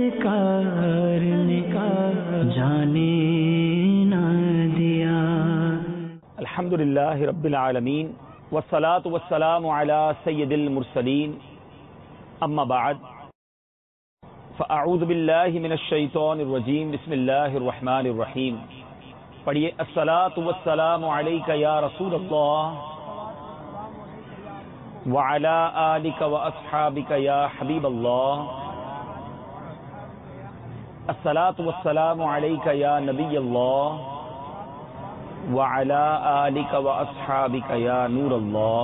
کرنے کا جانے نہ دیا۔ الحمدللہ رب العالمین والصلاة والسلام علی سید المرسلین، اما بعد فاعوذ باللہ من الشیطان الرجیم، بسم اللہ الرحمن الرحیم۔ پڑھیے الصلاة والسلام علیک یا رسول اللہ وعلی آلک واصحابک یا حبیب اللہ، الصلاة والسلام علیک یا نبی اللہ وعلی آلک واصحابک یا نور اللہ۔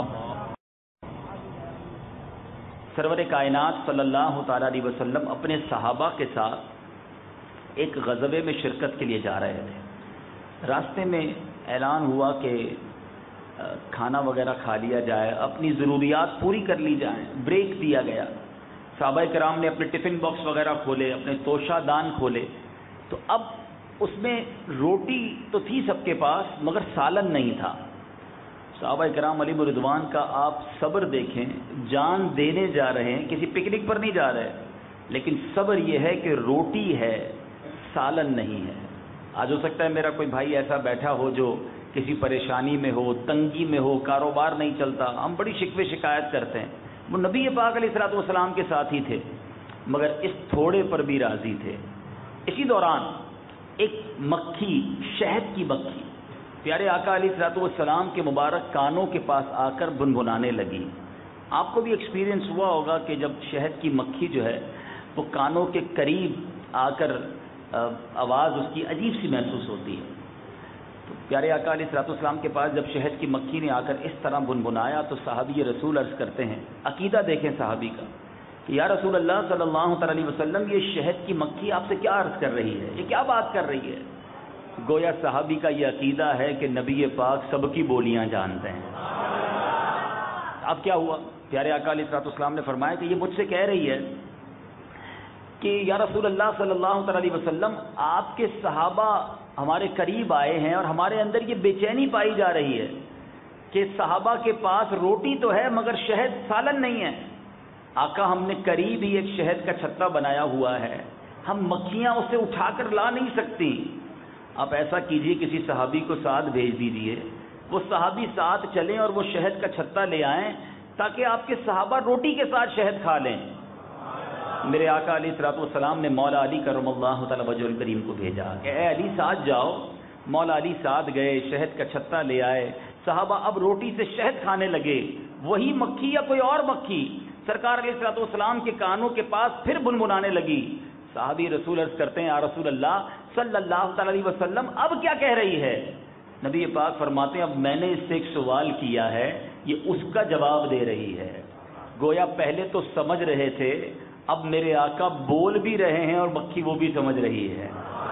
سرور کائنات صلی اللہ تعالی علیہ وسلم اپنے صحابہ کے ساتھ ایک غزوے میں شرکت کے لیے جا رہے تھے۔ راستے میں اعلان ہوا کہ کھانا وغیرہ کھا لیا جائے، اپنی ضروریات پوری کر لی جائیں، بریک دیا گیا۔ صحابہ کرام نے اپنے ٹفن باکس وغیرہ کھولے، اپنے توشہ دان کھولے، تو اب اس میں روٹی تو تھی سب کے پاس مگر سالن نہیں تھا۔ صحابہ کرام علیہ رضوان کا آپ صبر دیکھیں، جان دینے جا رہے ہیں، کسی پکنک پر نہیں جا رہے، لیکن صبر یہ ہے کہ روٹی ہے، سالن نہیں ہے۔ آج ہو سکتا ہے میرا کوئی بھائی ایسا بیٹھا ہو جو کسی پریشانی میں ہو، تنگی میں ہو، کاروبار نہیں چلتا، ہم بڑی شکوے شکایت کرتے ہیں۔ وہ نبی پاک علیہ الصلوۃ والسلام کے ساتھ ہی تھے مگر اس تھوڑے پر بھی راضی تھے۔ اسی دوران ایک مکھی، شہد کی مکھی پیارے آقا علیہ الصلوۃ والسلام کے مبارک کانوں کے پاس آ کر بنبنانے لگی۔ آپ کو بھی ایکسپیرینس ہوا ہوگا کہ جب شہد کی مکھی جو ہے وہ کانوں کے قریب آ کر آواز اس کی عجیب سی محسوس ہوتی ہے۔ تو پیارے آقا علیہ الصلوۃ والسلام کے پاس جب شہد کی مکھی نے آ کر اس طرح بنبنایا تو صحابی رسول عرض کرتے ہیں، عقیدہ دیکھیں صحابی کا، کہ یا رسول اللہ صلی اللہ علیہ وسلم یہ شہد کی مکھی آپ سے کیا عرض کر رہی ہے، یہ کیا بات کر رہی ہے؟ گویا صحابی کا یہ عقیدہ ہے کہ نبی پاک سب کی بولیاں جانتے ہیں۔ اب کیا ہوا؟ پیارے آقا علیہ الصلوۃ والسلام نے فرمایا کہ یہ مجھ سے کہہ رہی ہے کہ یا رسول اللہ صلی اللہ علیہ وسلم آپ کے صحابہ ہمارے قریب آئے ہیں اور ہمارے اندر یہ بے چینی پائی جا رہی ہے کہ صحابہ کے پاس روٹی تو ہے مگر شہد سالن نہیں ہے۔ آقا ہم نے قریب ہی ایک شہد کا چھتا بنایا ہوا ہے، ہم مکھیاں اسے اٹھا کر لا نہیں سکتی۔ آپ ایسا کیجئے کسی صحابی کو ساتھ بھیج دیجئے، وہ صحابی ساتھ چلیں اور وہ شہد کا چھتا لے آئیں تاکہ آپ کے صحابہ روٹی کے ساتھ شہد کھا لیں۔ میرے آقا علیہ الصلوۃ والسلام نے مولا علی کرم اللہ تعالی وجہ الکریم کو بھیجا کہ اے علی ساتھ جاؤ۔ مولا علی ساتھ گئے، شہد کا چھتا لے آئے، صحابہ اب روٹی سے شہد کھانے لگے۔ وہی مکھی یا کوئی اور مکھی سرکار علیہ الصلوۃ والسلام کے کانوں کے پاس پھر بنبنانے لگی۔ صحابی رسول عرض کرتے ہیں، یا رسول اللہ صلی اللہ تعالی علیہ وسلم اب کیا کہہ رہی ہے؟ نبی پاک فرماتے ہیں اب میں نے اس سے ایک سوال کیا ہے، یہ اس کا جواب دے رہی ہے۔ گویا پہلے تو سمجھ رہے تھے، اب میرے آقا بول بھی رہے ہیں اور مکھی وہ بھی سمجھ رہی ہے۔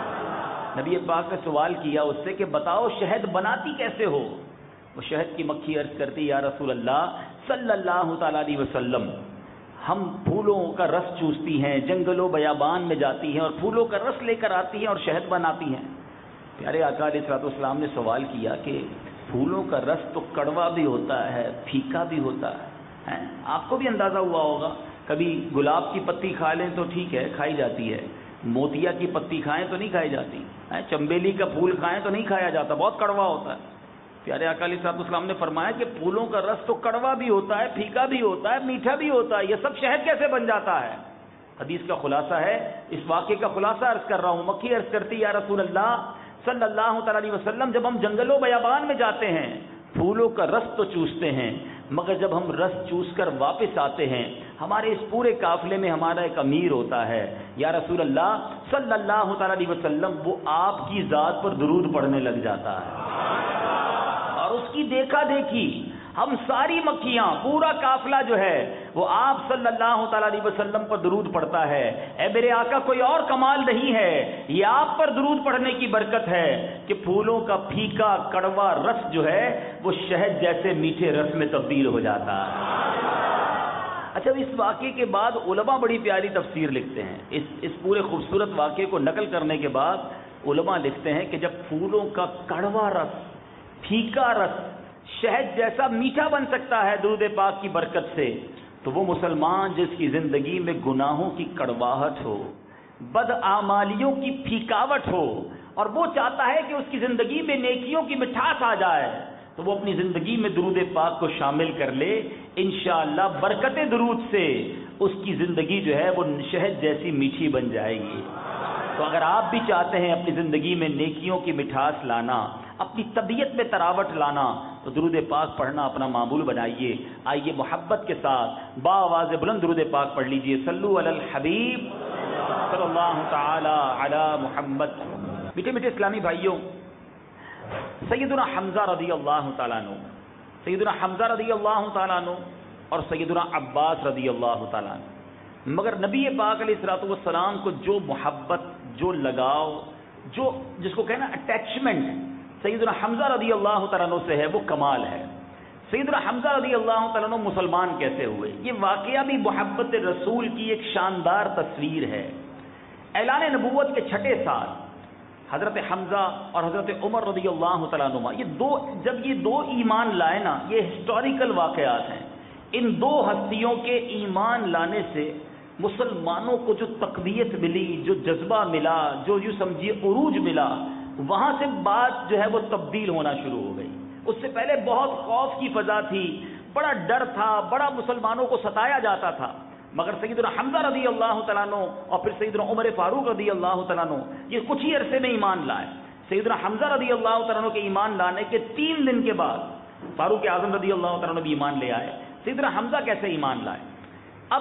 نبی پاک نے سوال کیا اس سے کہ بتاؤ شہد بناتی کیسے ہو؟ وہ شہد کی مکھی عرض کرتی، یا رسول اللہ صلی اللہ تعالی علیہ وسلم ہم پھولوں کا رس چوستی ہیں، جنگل و بیابان میں جاتی ہیں اور پھولوں کا رس لے کر آتی ہیں اور شہد بناتی ہیں۔ پیارے آقا علیہ الصلوۃ والسلام نے سوال کیا کہ پھولوں کا رس تو کڑوا بھی ہوتا ہے، پھیکا بھی ہوتا ہے، آپ کو بھی اندازہ ہوا ہوگا، کبھی گلاب کی پتی کھا لیں تو ٹھیک ہے کھائی جاتی ہے، موتیا کی پتی کھائیں تو نہیں کھائی جاتی، چمبیلی کا پھول کھائیں تو نہیں کھایا جاتا، بہت کڑوا ہوتا ہے۔ پیارے آقا علیہ الصلوۃ والسلام نے فرمایا کہ پھولوں کا رس تو کڑوا بھی ہوتا ہے، پھیکا بھی ہوتا ہے، میٹھا بھی ہوتا ہے، یہ سب شہد کیسے بن جاتا ہے؟ حدیث کا خلاصہ ہے، اس واقعے کا خلاصہ عرض کر رہا ہوں۔ مکھی عرض کرتی، یا رسول اللہ صلی اللہ تعالی علیہ وسلم جب ہم جنگل و بیابان میں جاتے ہیں پھولوں کا رس تو چوستے ہیں مگر جب ہم رس چوس کر واپس آتے ہیں ہمارے اس پورے قافلے میں ہمارا ایک امیر ہوتا ہے، یا رسول اللہ صلی اللہ تعالی علیہ وسلم وہ آپ کی ذات پر درود پڑھنے لگ جاتا ہے اور اس کی دیکھا دیکھی ہم ساری مکھیاں، پورا قافلہ جو ہے وہ آپ صلی اللہ تعالی علیہ وسلم پر درود پڑھتا ہے۔ اے میرے آقا کوئی اور کمال نہیں ہے، یہ آپ پر درود پڑھنے کی برکت ہے کہ پھولوں کا پھیکا کڑوا رس جو ہے وہ شہد جیسے میٹھے رس میں تبدیل ہو جاتا ہے۔ اچھا، اس واقعے کے بعد علماء بڑی پیاری تفسیر لکھتے ہیں۔ اس پورے خوبصورت واقعے کو نقل کرنے کے بعد علماء لکھتے ہیں کہ جب پھولوں کا کڑوا رس، پھیکا رس شہد جیسا میٹھا بن سکتا ہے درود پاک کی برکت سے، تو وہ مسلمان جس کی زندگی میں گناہوں کی کڑواہٹ ہو، بدعمالیوں کی پھیکاوٹ ہو اور وہ چاہتا ہے کہ اس کی زندگی میں نیکیوں کی مٹھاس آ جائے تو وہ اپنی زندگی میں درود پاک کو شامل کر لے. انشاءاللہ برکت درود سے اس کی زندگی جو ہے وہ شہد جیسی میٹھی بن جائے گی. تو اگر آپ بھی چاہتے ہیں اپنی زندگی میں نیکیوں کی مٹھاس لانا، اپنی طبیعت میں تراوٹ لانا، تو درود پاک پڑھنا اپنا معمول بنائیے. آئیے محبت کے ساتھ با آواز بلند درود پاک پڑھ لیجئے. صلو علی الحبیب صلی اللہ تعالی علی محمد. میٹھے میٹھے اسلامی بھائیوں، سیدنا حمزہ رضی اللہ تعالیٰ عنہ، سیدنا حمزہ رضی اللہ تعالیٰ عنہ اور سیدنا عباس رضی اللہ تعالیٰ عنہ، مگر نبی پاک علیہ الصلوۃ والسلام کو جو محبت، جو لگاؤ، جو جس کو کہنا اٹیچمنٹ سیدنا حمزہ رضی اللہ تعالیٰ عنہ سے ہے، وہ کمال ہے. سیدنا حمزہ رضی اللہ تعالیٰ عنہ مسلمان کیسے ہوئے، یہ واقعہ بھی محبت رسول کی ایک شاندار تصویر ہے. اعلان نبوت کے 6 سال حضرت حمزہ اور حضرت عمر رضی اللہ تعالیٰ عنہ، جب یہ دو ایمان لائے نا، یہ ہسٹوریکل واقعات ہیں. ان 2 ہستیوں کے ایمان لانے سے مسلمانوں کو جو تقویت ملی، جو جذبہ ملا، جو یوں سمجھیے عروج ملا، وہاں سے بات جو ہے وہ تبدیل ہونا شروع ہو گئی. اس سے پہلے بہت خوف کی فضا تھی، بڑا ڈر تھا، بڑا مسلمانوں کو ستایا جاتا تھا. مگر سیدنا حمزہ رضی اللہ تعالیٰ عنہ اور پھر سیدنا عمر فاروق رضی اللہ تعالیٰ عنہ یہ کچھ ہی عرصے میں ایمان لائے. سیدنا حمزہ رضی اللہ تعالیٰ عنہ کے ایمان لانے کے 3 دن کے بعد فاروق اعظم رضی اللہ تعالیٰ عنہ بھی ایمان لے آئے. سیدنا حمزہ کیسے ایمان لائے؟ اب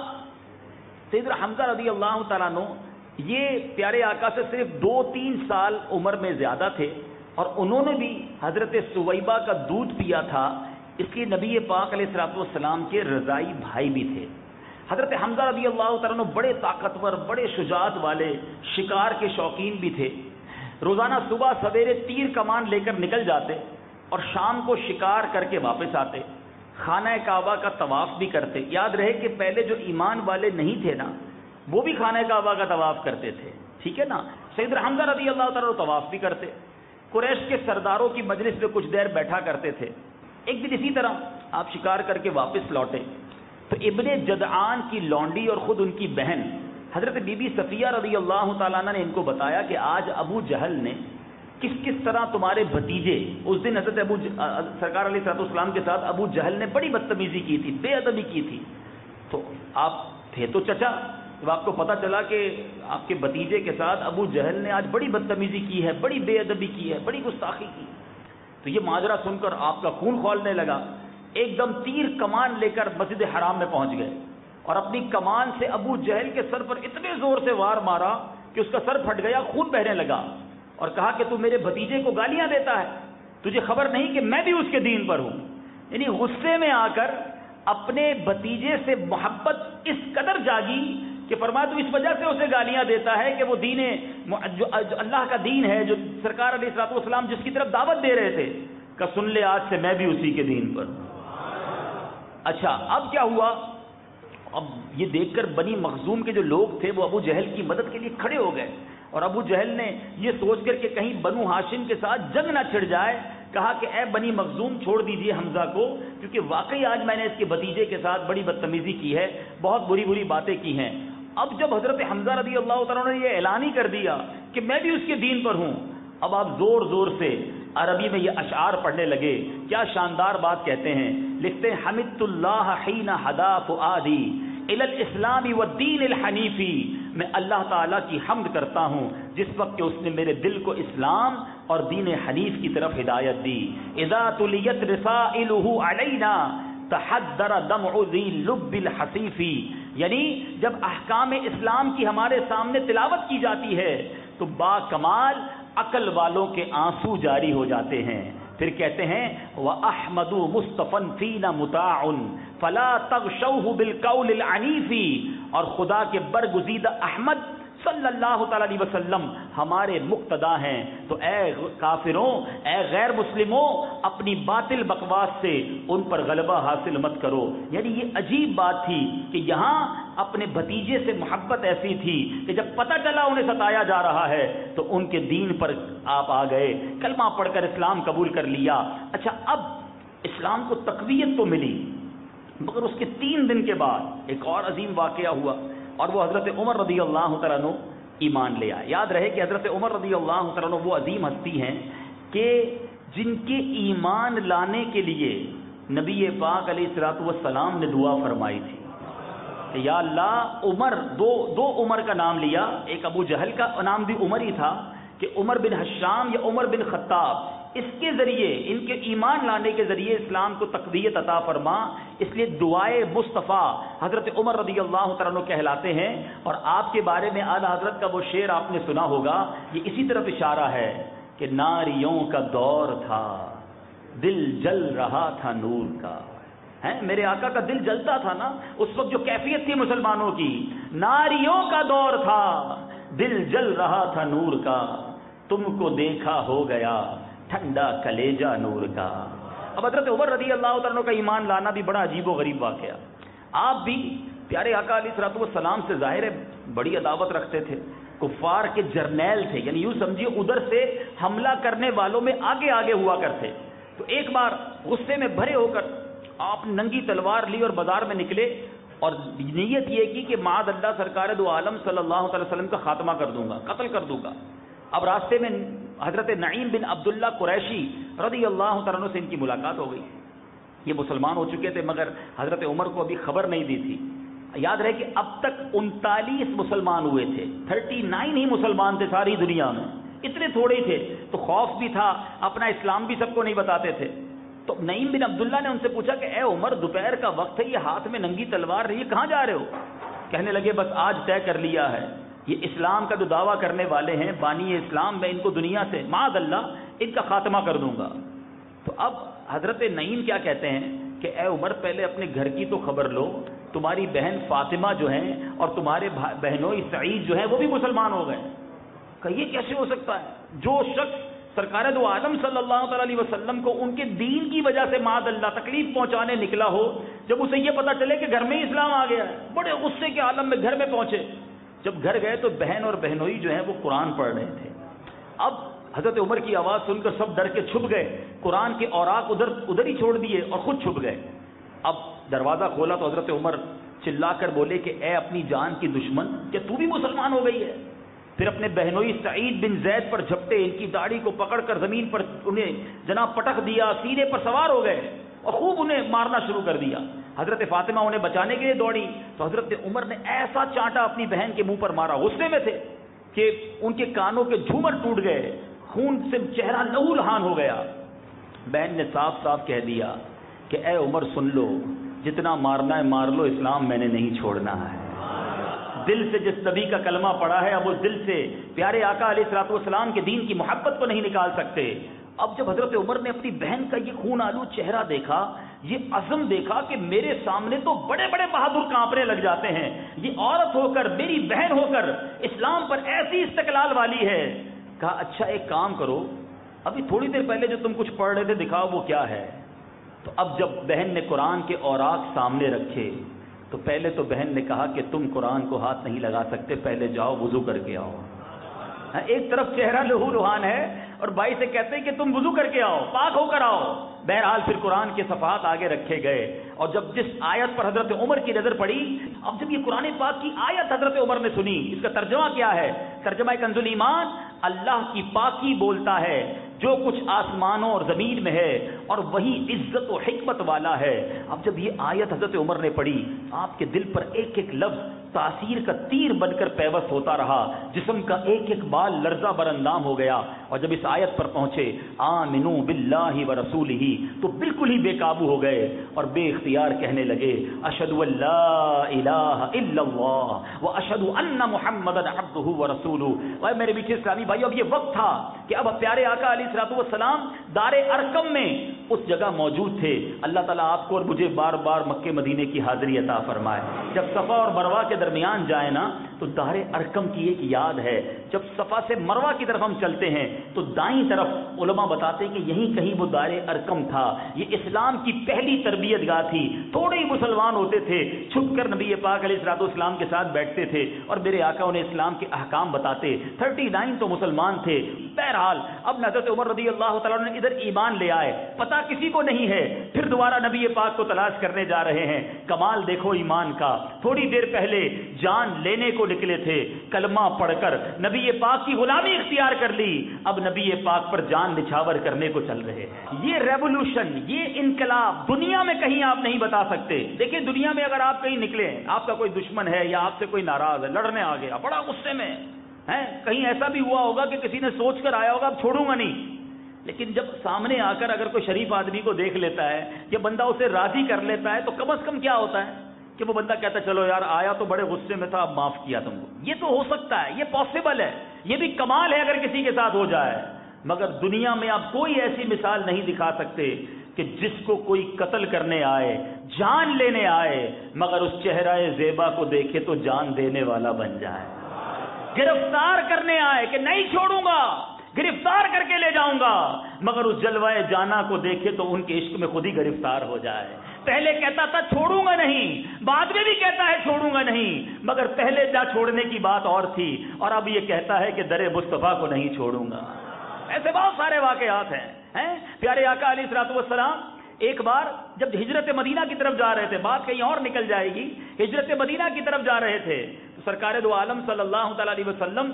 سیدنا حمزہ رضی اللہ تعالیٰ عنہ یہ پیارے آقا سے صرف 2-3 سال عمر میں زیادہ تھے اور انہوں نے بھی حضرت سویبہ کا دودھ پیا تھا، اس لیے نبی پاک علیہ الصلوۃ والسلام کے رضائی بھائی بھی تھے. حضرت حمزہ رضی اللہ تعالیٰ عنہ بڑے طاقتور، بڑے شجاعت والے، شکار کے شوقین بھی تھے. روزانہ صبح سویرے تیر کمان لے کر نکل جاتے اور شام کو شکار کر کے واپس آتے. خانہ کعبہ کا طواف بھی کرتے. یاد رہے کہ پہلے جو ایمان والے نہیں تھے نا، وہ بھی خانہ کعبہ کا طواف کرتے تھے، ٹھیک ہے نا. سیدنا حمزہ رضی اللہ تعالیٰ عنہ طواف بھی کرتے. قریش کے سرداروں کی مجلس میں کچھ دیر بیٹھا کرتے تھے. ایک دن اسی طرح آپ شکار کر کے واپس لوٹے تو ابن جدعان کی لونڈی اور خود ان کی بہن حضرت بی بی صفیہ رضی اللہ تعالیٰ عنہ نے ان کو بتایا کہ آج ابو جہل نے کس طرح تمہارے بھتیجے، اس دن حضرت سرکار علیہ السلام کے ساتھ ابو جہل نے بڑی بدتمیزی کی تھی، بے ادبی کی تھی. تو آپ تھے تو چچا، جب آپ کو پتا چلا کہ آپ کے بھتیجے کے ساتھ ابو جہل نے آج بڑی بدتمیزی کی ہے، بڑی بے ادبی کی ہے، بڑی گستاخی کی، تو یہ ماجرا سن کر آپ کا خون کھولنے لگا. ایک دم تیر کمان لے کر مسجد حرام میں پہنچ گئے اور اپنی کمان سے ابو جہل کے سر پر اتنے زور سے وار مارا کہ اس کا سر پھٹ گیا، خون بہنے لگا، اور کہا کہ تو میرے بھتیجے کو گالیاں دیتا ہے، تجھے خبر نہیں کہ میں بھی اس کے دین پر ہوں. یعنی غصے میں آ کر اپنے بھتیجے سے محبت اس قدر جاگی کہ فرمایا تو اس وجہ سے اسے گالیاں دیتا ہے کہ وہ دین جو اللہ کا دین ہے، جو سرکار علیہ الصلوۃ والسلام جس کی طرف دعوت دے رہے تھے، کہ سن لے آج سے میں بھی اسی کے دین پر ہوں. اچھا اب کیا ہوا؟ اب یہ دیکھ کر بنی مخزوم کے جو لوگ تھے وہ ابو جہل کی مدد کے لیے کھڑے ہو گئے، اور ابو جہل نے یہ سوچ کر کہ کہیں بنو ہاشم کے ساتھ جنگ نہ چھڑ جائے، کہا کہ اے بنی مخزوم چھوڑ دیجئے حمزہ کو، کیونکہ واقعی آج میں نے اس کے بھتیجے کے ساتھ بڑی بدتمیزی کی ہے، بہت بری بری باتیں کی ہیں. اب جب حضرت حمزہ رضی اللہ تعالیٰ نے یہ اعلان ہی کر دیا کہ میں بھی اس کے دین پر ہوں، اب آپ زور زور سے عربی میں یہ اشعار پڑھنے لگے. کیا شاندار بات کہتے ہیں، لکھتے ہیں حمدت اللہ حین ہدا فؤادی الی الاسلام والدین الحنیفی، میں اللہ تعالیٰ کی حمد کرتا ہوں جس وقت کہ اس نے میرے دل کو اسلام اور دین حنیف کی طرف ہدایت دی. اذا تلیت رسائلہ علینا تحدر دمع ذی لب الحصیفی، یعنی جب احکام اسلام کی ہمارے سامنے تلاوت کی جاتی ہے تو با کمال عقل والوں کے آنسو جاری ہو جاتے ہیں. پھر کہتے ہیں وَأَحْمَدُ مُصْطَفًا فِينَا مُطَاعٌ فَلَا تَغْشَوْهُ بِالْقَوْلِ الْعَنِيفِ، اور خدا کے برگزیدہ احمد صلی اللہ تعالی علیہ وسلم ہمارے مقتدا ہیں، تو اے کافروں، اے غیر مسلموں، اپنی باطل بکواس سے ان پر غلبہ حاصل مت کرو. یعنی یہ عجیب بات تھی کہ یہاں اپنے بھتیجے سے محبت ایسی تھی کہ جب پتہ چلا انہیں ستایا جا رہا ہے تو ان کے دین پر آپ آ گئے، کلمہ پڑھ کر اسلام قبول کر لیا. اچھا اب اسلام کو تقویت تو ملی، مگر اس کے 3 دن کے بعد ایک اور عظیم واقعہ ہوا، اور وہ حضرت عمر رضی اللہ تعالیٰ عنہ ایمان لے آئے. یاد رہے کہ حضرت عمر رضی اللہ تعالیٰ عنہ وہ عظیم ہستی ہیں کہ جن کے ایمان لانے کے لیے نبی پاک علیہ الصلوۃ والسلام نے دعا فرمائی تھی کہ یا اللہ عمر، دو عمر کا نام لیا، ایک ابو جہل کا نام بھی عمر ہی تھا کہ عمر بن حشام یا عمر بن خطاب، اس کے ذریعے، ان کے ایمان لانے کے ذریعے اسلام کو تقویت عطا فرما. اس لیے دعائے مصطفیٰ حضرت عمر رضی اللہ تعالیٰ عنہ کہلاتے ہیں. اور آپ کے بارے میں اعلیٰ حضرت کا وہ شعر آپ نے سنا ہوگا، یہ اسی طرف اشارہ ہے کہ ناریوں کا دور تھا، دل جل رہا تھا نور کا. ہے میرے آقا کا دل جلتا تھا نا اس وقت، جو کیفیت تھی مسلمانوں کی. ناریوں کا دور تھا، دل جل رہا تھا نور کا، تم کو دیکھا ہو گیا ٹھنڈا کلیجہ نور کا. اب حضرت عمر رضی اللہ تعالیٰ عنہ کا ایمان لانا بھی بڑا عجیب و غریب واقعہ. آپ بھی پیارے آقا علیہ الصلوۃ والسلام سے ظاہر ہے بڑی عداوت رکھتے تھے، کفار کے جرنیل تھے، یعنی یوں سمجھیے ادھر سے حملہ کرنے والوں میں آگے آگے ہوا کرتے. تو ایک بار غصے میں بھرے ہو کر آپ ننگی تلوار لی اور بازار میں نکلے اور نیت یہ کی کہ معاذ اللہ سرکار دو عالم صلی اللہ علیہ وسلم کا خاتمہ کر دوں گا، قتل کر دوں گا. اب راستے میں حضرت نعیم بن عبداللہ قریشی رضی اللہ تعالیٰ عنہ سے ان کی ملاقات ہو گئی. یہ مسلمان ہو چکے تھے مگر حضرت عمر کو ابھی خبر نہیں دی تھی. یاد رہے کہ اب تک 39 مسلمان ہوئے تھے، 39 ہی مسلمان تھے ساری دنیا میں، اتنے تھوڑے ہی تھے. تو خوف بھی تھا، اپنا اسلام بھی سب کو نہیں بتاتے تھے. تو نعیم بن عبداللہ نے ان سے پوچھا کہ اے عمر، دوپہر کا وقت ہے، یہ ہاتھ میں ننگی تلوار رہی ہے، کہاں جا رہے ہو؟ کہنے لگے بس آج طے کر لیا ہے، یہ اسلام کا جو دعویٰ کرنے والے ہیں بانی اسلام، میں ان کو دنیا سے معاذ اللہ ان کا خاتمہ کر دوں گا. تو اب حضرت نعیم کیا کہتے ہیں کہ اے عمر، پہلے اپنے گھر کی تو خبر لو، تمہاری بہن فاطمہ جو ہیں اور تمہارے بہنوئی سعید جو ہیں وہ بھی مسلمان ہو گئے. کہ یہ کیسے ہو سکتا ہے؟ جو شخص سرکار دو عالم صلی اللہ تعالی علیہ وسلم کو ان کے دین کی وجہ سے معاذ اللہ تکلیف پہنچانے نکلا ہو، جب اسے یہ پتا چلے کہ گھر میں ہی اسلام آ گیا ہے، بڑے غصے کے عالم میں گھر میں پہنچے. جب گھر گئے تو بہن اور بہنوئی جو ہیں وہ قرآن پڑھ رہے تھے. اب حضرت عمر کی آواز سن کر سب ڈر کے چھپ گئے، قرآن کے اوراق ادھر ہی چھوڑ دیے اور خود چھپ گئے. اب دروازہ کھولا تو حضرت عمر چلا کر بولے کہ اے اپنی جان کی دشمن، کیا تو بھی مسلمان ہو گئی ہے؟ پھر اپنے بہنوئی سعید بن زید پر جھپٹے، ان کی داڑھی کو پکڑ کر زمین پر انہیں جناب پٹک دیا، سینے پر سوار ہو گئے اور خوب انہیں مارنا شروع کر دیا. حضرت فاطمہ انہیں بچانے کے لیے دوڑی تو حضرت عمر نے ایسا چانٹا اپنی بہن کے منہ پر مارا، غصے میں تھے کہ ان کے کانوں کے جھومر ٹوٹ گئے، خون سے چہرہ لہو لہان ہو گیا. بہن نے صاف صاف کہہ دیا کہ اے عمر سن لو، جتنا مارنا ہے مار لو، اسلام میں نے نہیں چھوڑنا ہے. دل سے جس نبی کا کلمہ پڑا ہے اب وہ دل سے پیارے آقا علیہ الصلوۃ والسلام کے دین کی محبت کو نہیں نکال سکتے. اب جب حضرت عمر نے اپنی بہن کا یہ خون آلود چہرہ دیکھا، یہ عزم دیکھا کہ میرے سامنے تو بڑے بڑے بہادر کانپنے لگ جاتے ہیں، یہ عورت ہو کر، میری بہن ہو کر اسلام پر ایسی استقلال والی ہے. کہا اچھا ایک کام کرو، ابھی تھوڑی دیر پہلے جو تم کچھ پڑھ رہے تھے دکھاؤ وہ کیا ہے. تو اب جب بہن نے قرآن کے اوراق سامنے رکھے تو پہلے تو بہن نے کہا کہ تم قرآن کو ہاتھ نہیں لگا سکتے، پہلے جاؤ وضو کر کے آؤ. ایک طرف چہرہ لہو لہان ہے اور بھائی سے کہتے ہیں کہ تم وضو کر کے آؤ، پاک ہو کر آؤ. بہرحال پھر قرآن کے صفحات آگے رکھے گئے اور جب جس آیت پر حضرت عمر کی نظر پڑی، اب جب یہ قرآن پاک کی آیت حضرت عمر نے سنی، اس کا ترجمہ کیا ہے؟ ترجمہ کنز الایمان، اللہ کی پاکی بولتا ہے جو کچھ آسمانوں اور زمین میں ہے اور وہی عزت و حکمت والا ہے. اب جب یہ آیت حضرت عمر نے پڑھی، آپ کے دل پر ایک ایک لفظ تاثیر کا تیر بن کر پیوست ہوتا رہا، جسم کا ایک ایک بال لرزہ بر اندام ہو گیا. اور جب اس آیت پر پہنچے آمنو باللہ ورسولہ، تو بالکل ہی بے قابو ہو گئے اور بے اختیار کہنے لگے اشہد ان لا الہ الا اللہ واشہد ان محمدا عبدہ ورسولہ. اور میرے میٹھے اسلامی بھائیو، اب یہ وقت تھا کہ اب پیارے آقا علیہ الصلوۃ والسلام دار ارقم میں اس جگہ موجود تھے. اللہ تعالیٰ آپ کو اور مجھے بار بار مکے مدینے کی حاضری عطا فرمائے. جب صفا اور مروہ کے درمیان جائے نا تو دار ارقم کی ایک یاد ہے. جب صفا سے مروہ کی طرف ہم چلتے ہیں تو دائیں طرف علماء بتاتے ہیں کہ یہیں کہیں وہ دار ارقم تھا. یہ اسلام کی پہلی تربیت گاہ تھی. تھوڑے ہی مسلمان ہوتے تھے، چھپ کر نبی پاک علیہ الصلوۃ والسلام کے ساتھ بیٹھتے تھے اور میرے آقا انہیں اسلام کے احکام بتاتے. 39 تو مسلمان تھے. بہرحال اب حضرت عمر رضی اللہ تعالیٰ نے ادھر ایمان لے آئے، پتہ کسی کو نہیں ہے، پھر دوبارہ نبی پاک کو تلاش کرنے جا رہے ہیں. کمال دیکھو ایمان کا، تھوڑی دیر پہلے جان لینے کو نکلے تھے کلمہ پڑھ کر نبی پاک کی غلامی اختیار کر لی، اب نبی پاک پر جان نچھاور کرنے کو چل رہے ہیں۔ یہ ریولوشن، یہ انقلاب دنیا میں کہیں آپ نہیں بتا سکتے۔ دیکھیں دنیا میں اگر آپ کہیں نکلے، آپ کا کوئی دشمن ہے یا آپ سے کوئی ناراض ہے، لڑنے آ گیا، بڑا غصے میں ہے، کہیں ایسا بھی ہوا ہوگا کہ کسی نے سوچ کر آیا ہوگا اب چھوڑوں گا نہیں، لیکن جب سامنے آ کر اگر کوئی شریف آدمی کو دیکھ لیتا ہے یا بندہ اسے راضی کر لیتا ہے تو کم از کم کیا ہوتا ہے کہ وہ بندہ کہتا ہے چلو یار آیا تو بڑے غصے میں تھا، اب معاف کیا تم کو۔ یہ تو ہو سکتا ہے، یہ پاسبل ہے، یہ بھی کمال ہے اگر کسی کے ساتھ ہو جائے، مگر دنیا میں آپ کوئی ایسی مثال نہیں دکھا سکتے کہ جس کو کوئی قتل کرنے آئے، جان لینے آئے، مگر اس چہرہ زیبا کو دیکھے تو جان دینے والا بن جائے، گرفتار کرنے آئے کہ نہیں چھوڑوں گا، گرفتار کر کے لے جاؤں گا، مگر اس جلوہ جانا کو دیکھے تو ان کے عشق میں خود ہی گرفتار ہو جائے۔ پہلے کہتا تھا چھوڑوں گا نہیں، بعد میں بھی کہتا ہے چھوڑوں گا نہیں، مگر پہلے نہ چھوڑنے کی بات اور تھی اور اب یہ کہتا ہے کہ در مصطفیٰ کو نہیں چھوڑوں گا۔ ایسے بہت سارے واقعات ہیں۔ پیارے آقا علیہ الصلوۃ والسلام ایک بار جب ہجرت مدینہ کی طرف جا رہے تھے، بات کہیں اور نکل جائے گی، ہجرت مدینہ کی طرف جا رہے تھے تو سرکار دو عالم صلی اللہ تعالی علیہ وسلم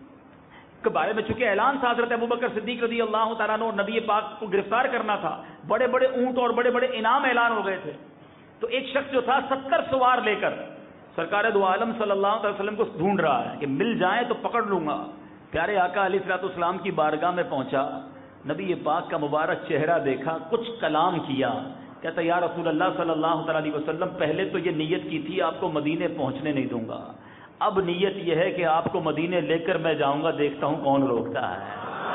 کے بارے میں چونکہ اعلان تھا، حضرت ابوبکر صدیق رضی اللہ تعالیٰ عنہ نبی پاک کو گرفتار کرنا تھا، بڑے بڑے اونٹ اور بڑے بڑے انعام اعلان ہو گئے تھے، تو ایک شخص جو تھا 70 سوار لے کر سرکار دو عالم صلی اللہ علیہ وسلم کو ڈھونڈ رہا ہے کہ مل جائیں تو پکڑ لوں گا۔ پیارے آقا علیہ الصلوۃ والسلام کی بارگاہ میں پہنچا، نبی پاک کا مبارک چہرہ دیکھا، کچھ کلام کیا، کہتا یا رسول اللہ صلی اللہ تعالی علیہ وسلم پہلے تو یہ نیت کی تھی آپ کو مدینے پہنچنے نہیں دوں گا، اب نیت یہ ہے کہ آپ کو مدینے لے کر میں جاؤں گا، دیکھتا ہوں کون روکتا ہے۔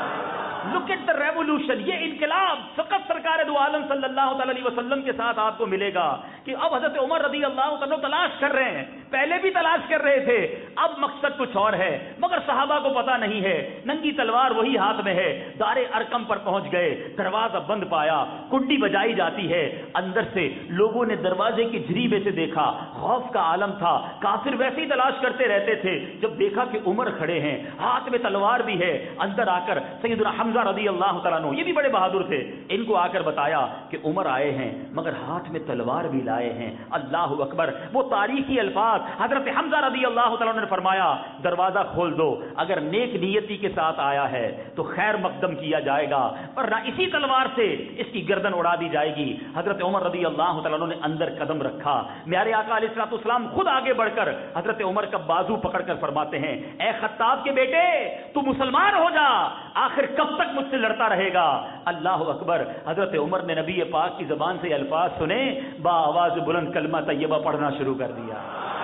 لک ایٹ دا ریولوشن، یہ انقلاب فقط سرکار دو عالم صلی اللہ تعالی علیہ وسلم کے ساتھ آپ کو ملے گا کہ اب حضرت عمر رضی اللہ تعالیٰ تلاش کر رہے ہیں، پہلے بھی تلاش کر رہے تھے، اب مقصد کچھ اور ہے، مگر صحابہ کو پتا نہیں ہے، ننگی تلوار وہی ہاتھ میں ہے، دار ارقم پر پہنچ گئے، دروازہ بند پایا، کنڈی بجائی جاتی ہے، اندر سے لوگوں نے دروازے کی جھریبے سے دیکھا، خوف کا عالم تھا، کافر ویسے ہی تلاش کرتے رہتے تھے، جب دیکھا کہ عمر کھڑے ہیں، ہاتھ میں تلوار بھی ہے، اندر آ کر سیدنا حمزہ رضی اللہ تعالیٰ عنہ، یہ بھی بڑے بہادر تھے، ان کو آ کر بتایا کہ عمر آئے ہیں مگر ہاتھ میں تلوار بھی لائے ہیں۔ اللہ اکبر، وہ تاریخی الفاظ حضرت حمزہ رضی اللہ تعالیٰ عنہ نے فرمایا دروازہ کھول دو، اگر نیک نیتی کے ساتھ آیا ہے تو خیر مقدم کیا جائے گا، ورنہ اسی تلوار سے اس کی گردن اڑا دی جائے گی۔ حضرت عمر رضی اللہ تعالیٰ عنہ نے اندر قدم رکھا، میرے آقا علیہ الصلوۃ والسلام خود آگے بڑھ کر حضرت عمر کا بازو پکڑ کر فرماتے ہیں اے خطاب کے بیٹے تو مسلمان ہو جا، آخر کب تک مجھ سے لڑتا رہے گا۔ اللہ اکبر، حضرت عمر نے نبی پاک کی زبان سے الفاظ سنے، با آواز بلند کلمہ طیبہ پڑھنا شروع کر دیا۔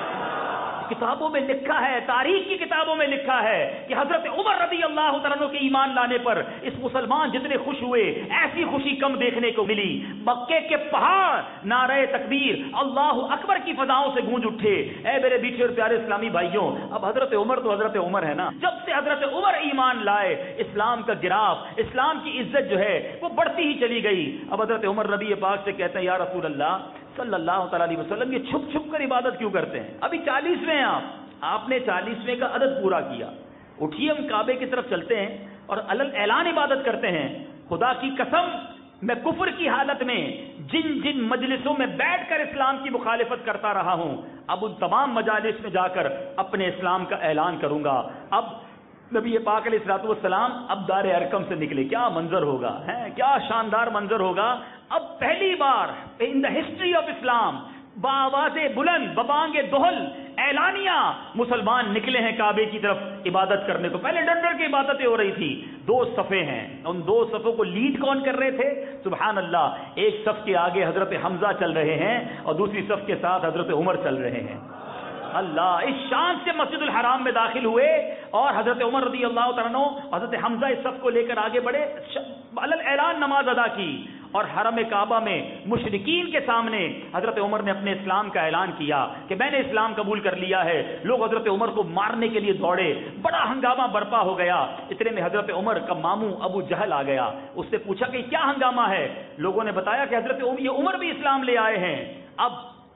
کتابوں میں لکھا ہے، تاریخ کی کتابوں میں لکھا ہے کہ حضرت عمر رضی اللہ تعالیٰ عنہ کے ایمان لانے پر اس مسلمان جتنے خوش ہوئے ایسی خوشی کم دیکھنے کو ملی۔ مکے کے پہاڑ نعرہ تکبیر اللہ اکبر کی فضاؤں سے گونج اٹھے۔ اے میرے بیٹھے اور پیارے اسلامی بھائیوں، اب حضرت عمر تو حضرت عمر ہے نا، جب سے حضرت عمر ایمان لائے اسلام کا گراف، اسلام کی عزت جو ہے وہ بڑھتی ہی چلی گئی۔ اب حضرت عمر نبی پاک سے کہتے ہیں یا رسول اللہ صلی اللہ تعالیٰ علیہ وسلم یہ چھپ چھپ کر عبادت کیوں کرتے ہیں؟ ابھی 40ویں ہیں آپ نے 40ویں کا عدد پورا کیا، اٹھیے ہم کعبے کی طرف چلتے ہیں اور علل اعلان عبادت کرتے ہیں۔ خدا کی قسم میں کفر کی حالت میں جن جن مجلسوں میں بیٹھ کر اسلام کی مخالفت کرتا رہا ہوں، اب ان تمام مجالس میں جا کر اپنے اسلام کا اعلان کروں گا۔ اب نبی پاک علیہ الصلوۃ والسلام اب دار ارقم سے نکلے، کیا منظر ہوگا، کیا شاندار منظر ہوگا۔ اب پہلی بار ان دا ہسٹری آف اسلام بآواز بلند ببانگ دہل اعلانیہ مسلمان نکلے ہیں کعبے کی طرف عبادت کرنے کو۔ پہلے ڈر ڈر کے عبادتیں ہو رہی تھی، 2 صفیں ہیں، ان 2 صفوں کو لیڈ کون کر رہے تھے؟ سبحان اللہ، ایک صف کے آگے حضرت حمزہ چل رہے ہیں اور دوسری صف کے ساتھ حضرت عمر چل رہے ہیں۔ اللہ، اس شان سے مسجد الحرام میں داخل ہوئے اور حضرت عمر رضی اللہ تعالیٰ عنہ حضرت حمزہ اس صف کو لے کر آگے بڑھے، علل اعلان نماز ادا کی اور حرم کعبہ میں مشرکین کے سامنے حضرت عمر نے اپنے اسلام کا اعلان کیا کہ میں نے اسلام قبول کر لیا ہے۔ لوگ حضرت عمر کو مارنے کے لیے دوڑے، بڑا ہنگامہ برپا ہو گیا۔ اتنے میں حضرت عمر کا ماموں ابو جہل آ گیا، اس سے پوچھا کہ کیا ہنگامہ ہے؟ لوگوں نے بتایا کہ حضرت یہ عمر بھی اسلام لے آئے ہیں۔ اب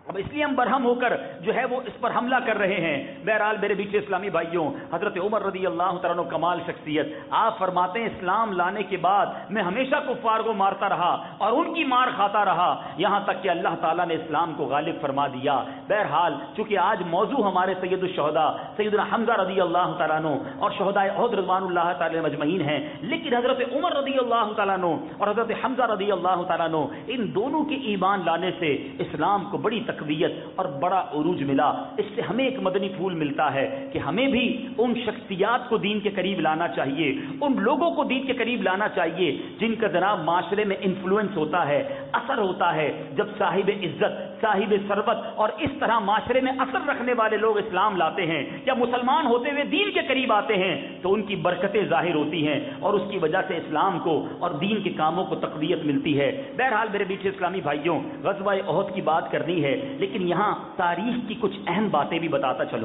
اب اس لیے ہم برہم ہو کر جو ہے وہ اس پر حملہ کر رہے ہیں. بہرحال میرے بیٹے اسلامی بھائیوں، حضرت عمر رضی اللہ تعالیٰ عنہ کمال شخصیت، آپ فرماتے ہیں اسلام لانے کے بعد میں ہمیشہ کفار کو مارتا رہا اور ان کی مار کھاتا رہا، یہاں تک کہ اللہ تعالیٰ نے اسلام کو غالب فرما دیا. بہرحال چونکہ آج موضوع ہمارے سید الشہداء سیدنا حمزہ رضی اللہ تعالیٰ عنہ اور شہداء احد رضوان اللہ تعالیٰ مجمعین ہیں، لیکن حضرت عمر رضی اللہ تعالیٰ عنہ اور حضرت حمزہ رضی اللہ تعالیٰ عنہ ان دونوں کے ایمان لانے سے اسلام کو بڑی تقویت اور بڑا عروج ملا. اس سے ہمیں ایک مدنی پھول ملتا ہے کہ ہمیں بھی ان شخصیات کو دین کے قریب لانا چاہیے، ان لوگوں کو دین کے قریب لانا چاہیے جن کا جناب معاشرے میں انفلوئنس ہوتا ہے، اثر ہوتا ہے. جب صاحب عزت، صاحب ثروت اور اس طرح معاشرے میں اثر رکھنے والے لوگ اسلام لاتے ہیں یا مسلمان ہوتے ہوئے دین کے قریب آتے ہیں تو ان کی برکتیں ظاہر ہوتی ہیں اور اس کی وجہ سے اسلام کو اور دین کے کاموں کو تقویت ملتی ہے. بہرحال میرے بیٹے اسلامی بھائیوں، غزوہ احد کی بات کرنی ہے، لیکن یہاں تاریخ کی کچھ اہم باتیں بھی بتاتا چلوں.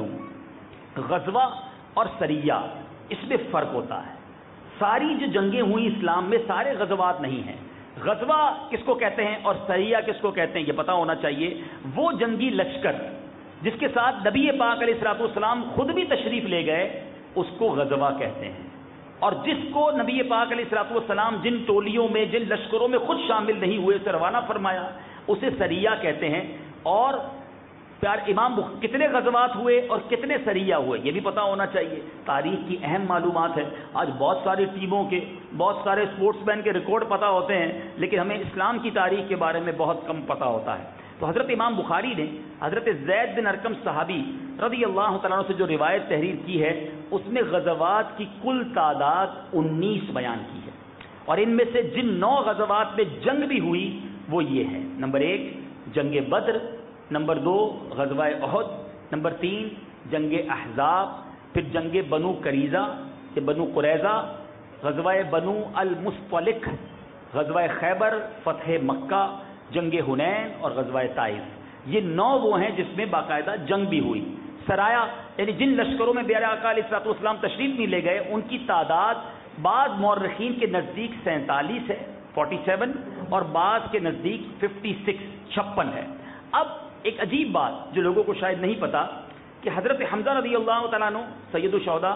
غزوہ اور سریہ اس میں فرق ہوتا ہے. ساری جو جنگیں ہوئی اسلام میں سارے غزوات نہیں ہیں. غزوہ کس کو کہتے ہیں اور سریہ کس کو کہتے ہیں یہ پتا ہونا چاہیے. وہ جنگی لشکر جس کے ساتھ نبی پاک علیہ الصلوۃ والسلام خود بھی تشریف لے گئے اس کو غزوہ کہتے ہیں، اور جس کو نبی پاک علیہ الصلوۃ والسلام جن ٹولیوں میں جن لشکروں میں خود شامل نہیں ہوئے اسے روانہ فرمایا اسے سریہ کہتے ہیں. اور پیار امام کتنے غزوات ہوئے اور کتنے سریہ ہوئے یہ بھی پتا ہونا چاہیے. تاریخ کی اہم معلومات ہے. آج بہت ساری ٹیموں کے، بہت سارے اسپورٹس مین کے ریکارڈ پتا ہوتے ہیں، لیکن ہمیں اسلام کی تاریخ کے بارے میں بہت کم پتا ہوتا ہے. تو حضرت امام بخاری نے حضرت زید بن ارقم صحابی رضی اللہ تعالیٰ عنہ سے جو روایت تحریر کی ہے اس میں غزوات کی کل تعداد 19 بیان کی ہے، اور ان میں سے جن 9 غزوات میں جنگ بھی ہوئی وہ یہ ہے: نمبر 1 جنگ بدر، نمبر 2 غزوہ احد، نمبر 3 جنگ احزاب، پھر جنگ بنو قریظہ یا بنو قریظہ، غزوہ بنو المصطلق، غزوہ خیبر، فتح مکہ، جنگ حنین اور غزوہ طائف. یہ 9 وہ ہیں جس میں باقاعدہ جنگ بھی ہوئی. سرایا یعنی جن لشکروں میں پیارے آقا علیہ الصلوۃ والسلام تشریف نہیں لے گئے ان کی تعداد بعض مورخین کے نزدیک 47 ہے 47 اور بعض کے نزدیک 56 ہے. اب ایک عجیب بات جو لوگوں کو شاید نہیں پتا کہ حضرت حمزہ رضی اللہ تعالیٰ عنہ سید الشہداء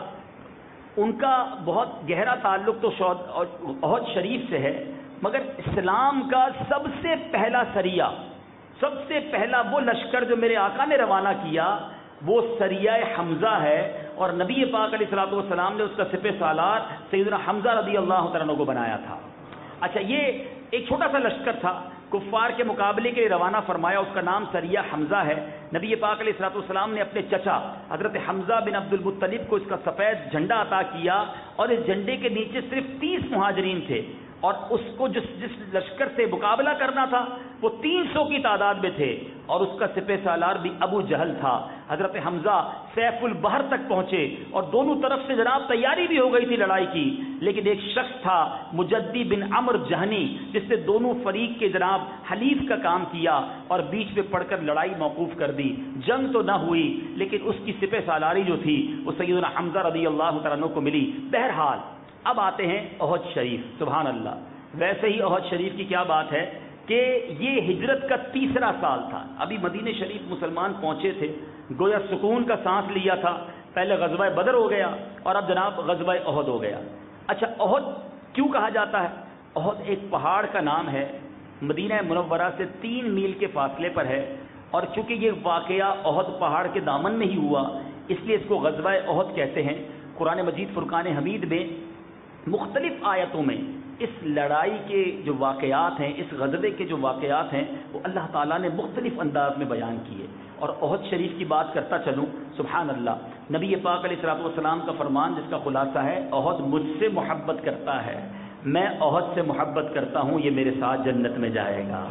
ان کا بہت گہرا تعلق تو احد شریف سے ہے، مگر اسلام کا سب سے پہلا سریہ، سب سے پہلا وہ لشکر جو میرے آقا نے روانہ کیا وہ سریہ حمزہ ہے، اور نبی پاک علیہ الصلوۃ والسلام نے اس کا سپہ سالار سیدنا حمزہ رضی اللہ تعالیٰ عنہ کو بنایا تھا. اچھا، یہ ایک چھوٹا سا لشکر تھا، کفار کے مقابلے کے لیے روانہ فرمایا، اس کا نام سریہ حمزہ ہے. نبی پاک علیہ الصلوۃ والسلام نے اپنے چچا حضرت حمزہ بن عبد المطلب کو اس کا سفید جھنڈا عطا کیا، اور اس جھنڈے کے نیچے صرف 30 مہاجرین تھے، اور اس کو جس لشکر سے مقابلہ کرنا تھا وہ 300 کی تعداد میں تھے، اور اس کا سپہ سالار بھی ابو جہل تھا. حضرت حمزہ سیف البحر تک پہنچے اور دونوں طرف سے جناب تیاری بھی ہو گئی تھی لڑائی کی، لیکن ایک شخص تھا مجدی بن عمر جہنی جس نے دونوں فریق کے جناب حلیف کا کام کیا اور بیچ میں پڑ کر لڑائی موقوف کر دی. جنگ تو نہ ہوئی لیکن اس کی سپہ سالاری جو تھی وہ سیدنا حمزہ رضی اللہ تعالیٰ عنہ کو ملی. بہرحال اب آتے ہیں احد شریف. سبحان اللہ. ویسے ہی احد شریف کی کیا بات ہے کہ یہ ہجرت کا 3را سال تھا. ابھی مدینہ شریف مسلمان پہنچے تھے، گویا سکون کا سانس لیا تھا. پہلے غزوہ بدر ہو گیا اور اب جناب غزوہ احد ہو گیا. اچھا، احد کیوں کہا جاتا ہے؟ احد ایک پہاڑ کا نام ہے، مدینہ منورہ سے 3 میل کے فاصلے پر ہے، اور چونکہ یہ واقعہ احد پہاڑ کے دامن میں ہی ہوا اس لیے اس کو غزوہ احد کہتے ہیں. قرآن مجید فرقان حمید میں مختلف آیتوں میں اس لڑائی کے جو واقعات ہیں، اس غزوے کے جو واقعات ہیں وہ اللہ تعالیٰ نے مختلف انداز میں بیان کیے. اور احد شریف کی بات کرتا چلوں، سبحان اللہ، نبی پاک علیہ الصلوۃ والسلام کا فرمان جس کا خلاصہ ہے احد مجھ سے محبت کرتا ہے، میں احد سے محبت کرتا ہوں، یہ میرے ساتھ جنت میں جائے گا.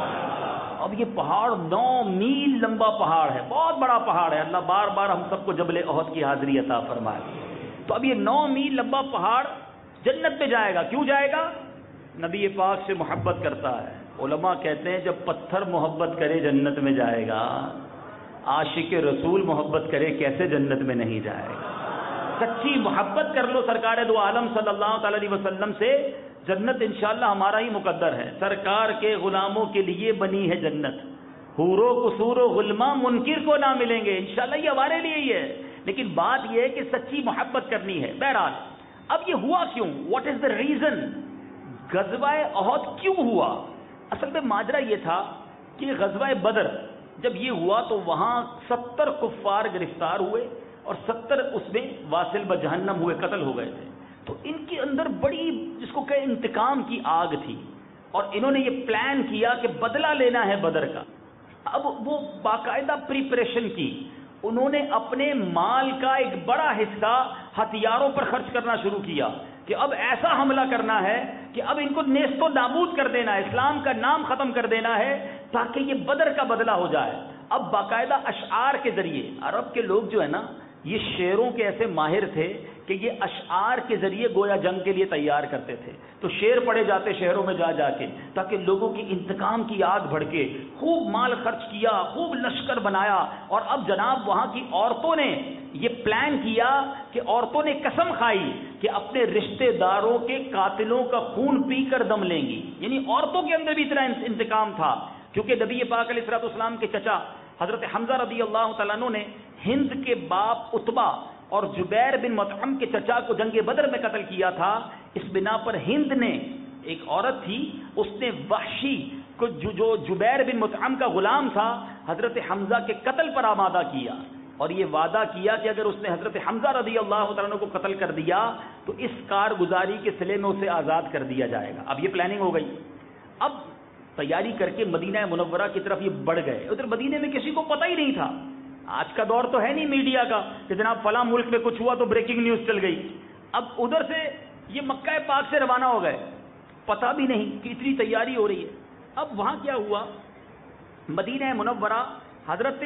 اب یہ پہاڑ 9 میل لمبا پہاڑ ہے، بہت بڑا پہاڑ ہے. اللہ بار بار ہم سب کو جبل احد کی حاضری عطا فرمائے. تو اب یہ 9 میل لمبا پہاڑ جنت میں جائے گا. کیوں جائے گا؟ نبی پاک سے محبت کرتا ہے. علماء کہتے ہیں جب پتھر محبت کرے جنت میں جائے گا، عاشق رسول محبت کرے کیسے جنت میں نہیں جائے گا؟ سچی محبت کر لو سرکار دو عالم صلی اللہ تعالی علیہ وسلم سے، جنت انشاءاللہ ہمارا ہی مقدر ہے. سرکار کے غلاموں کے لیے بنی ہے جنت. حور و قصور و غلما منکر کو نہ ملیں گے، انشاءاللہ یہ ہمارے لیے ہی ہے، لیکن بات یہ ہے کہ سچی محبت کرنی ہے۔ بہرحال اب یہ ہوا کیوں؟ What is the reason? غزوہ احد کیوں ہوا؟ اصل میں ماجرا یہ تھا کہ غزوہ بدر جب یہ ہوا تو وہاں 70 کفار گرفتار ہوئے اور 70 اس میں واصل بجہنم ہوئے، قتل ہو گئے تھے۔ تو ان کے اندر بڑی جس کو کہ انتقام کی آگ تھی، اور انہوں نے یہ پلان کیا کہ بدلہ لینا ہے بدر کا۔ اب وہ باقاعدہ پریپریشن کی، انہوں نے اپنے مال کا ایک بڑا حصہ ہتھیاروں پر خرچ کرنا شروع کیا کہ اب ایسا حملہ کرنا ہے کہ اب ان کو نیست و نابود کر دینا ہے، اسلام کا نام ختم کر دینا ہے تاکہ یہ بدر کا بدلہ ہو جائے۔ اب باقاعدہ اشعار کے ذریعے، عرب کے لوگ جو ہے نا یہ شعروں کے ایسے ماہر تھے کہ یہ اشعار کے ذریعے گویا جنگ کے لیے تیار کرتے تھے، تو شعر پڑے جاتے شہروں میں جا جا کے تاکہ لوگوں کی انتقام کی آگ بھڑکے۔ خوب مال خرچ کیا، خوب لشکر بنایا، اور اب جناب وہاں کی عورتوں نے یہ پلان کیا کہ عورتوں نے قسم کھائی کہ اپنے رشتہ داروں کے قاتلوں کا خون پی کر دم لیں گی۔ یعنی عورتوں کے اندر بھی اتنا انتقام تھا، کیونکہ نبی پاک علیہ الصلوۃ والسلام کے چچا حضرت حمزہ رضی اللہ تعالیٰ عنہ نے ہند کے باپ عتبہ اور جبیر بن مطعم کے چچا کو جنگ بدر میں قتل کیا تھا۔ اس بنا پر ہند نے، ایک عورت تھی، اس نے وحشی کو جو جبیر بن مطعم کا غلام تھا حضرت حمزہ کے قتل پر آمادہ کیا، اور یہ وعدہ کیا کہ اگر اس نے حضرت حمزہ رضی اللہ تعالیٰ عنہ کو قتل کر دیا تو اس کارگزاری کے صلے میں اسے آزاد کر دیا جائے گا۔ اب یہ پلاننگ ہو گئی۔ اب تیاری کر کے مدینہ منورہ کی طرف یہ بڑھ گئے۔ ادھر مدینے میں کسی کو پتہ ہی نہیں تھا، آج کا دور تو ہے نہیں میڈیا کا کہ جناب فلاں ملک میں کچھ ہوا تو بریکنگ نیوز چل گئی۔ اب ادھر سے یہ مکہ پاک سے روانہ ہو گئے، پتہ بھی نہیں کہ اتنی تیاری ہو رہی ہے۔ اب وہاں کیا ہوا، مدینہ منورہ حضرت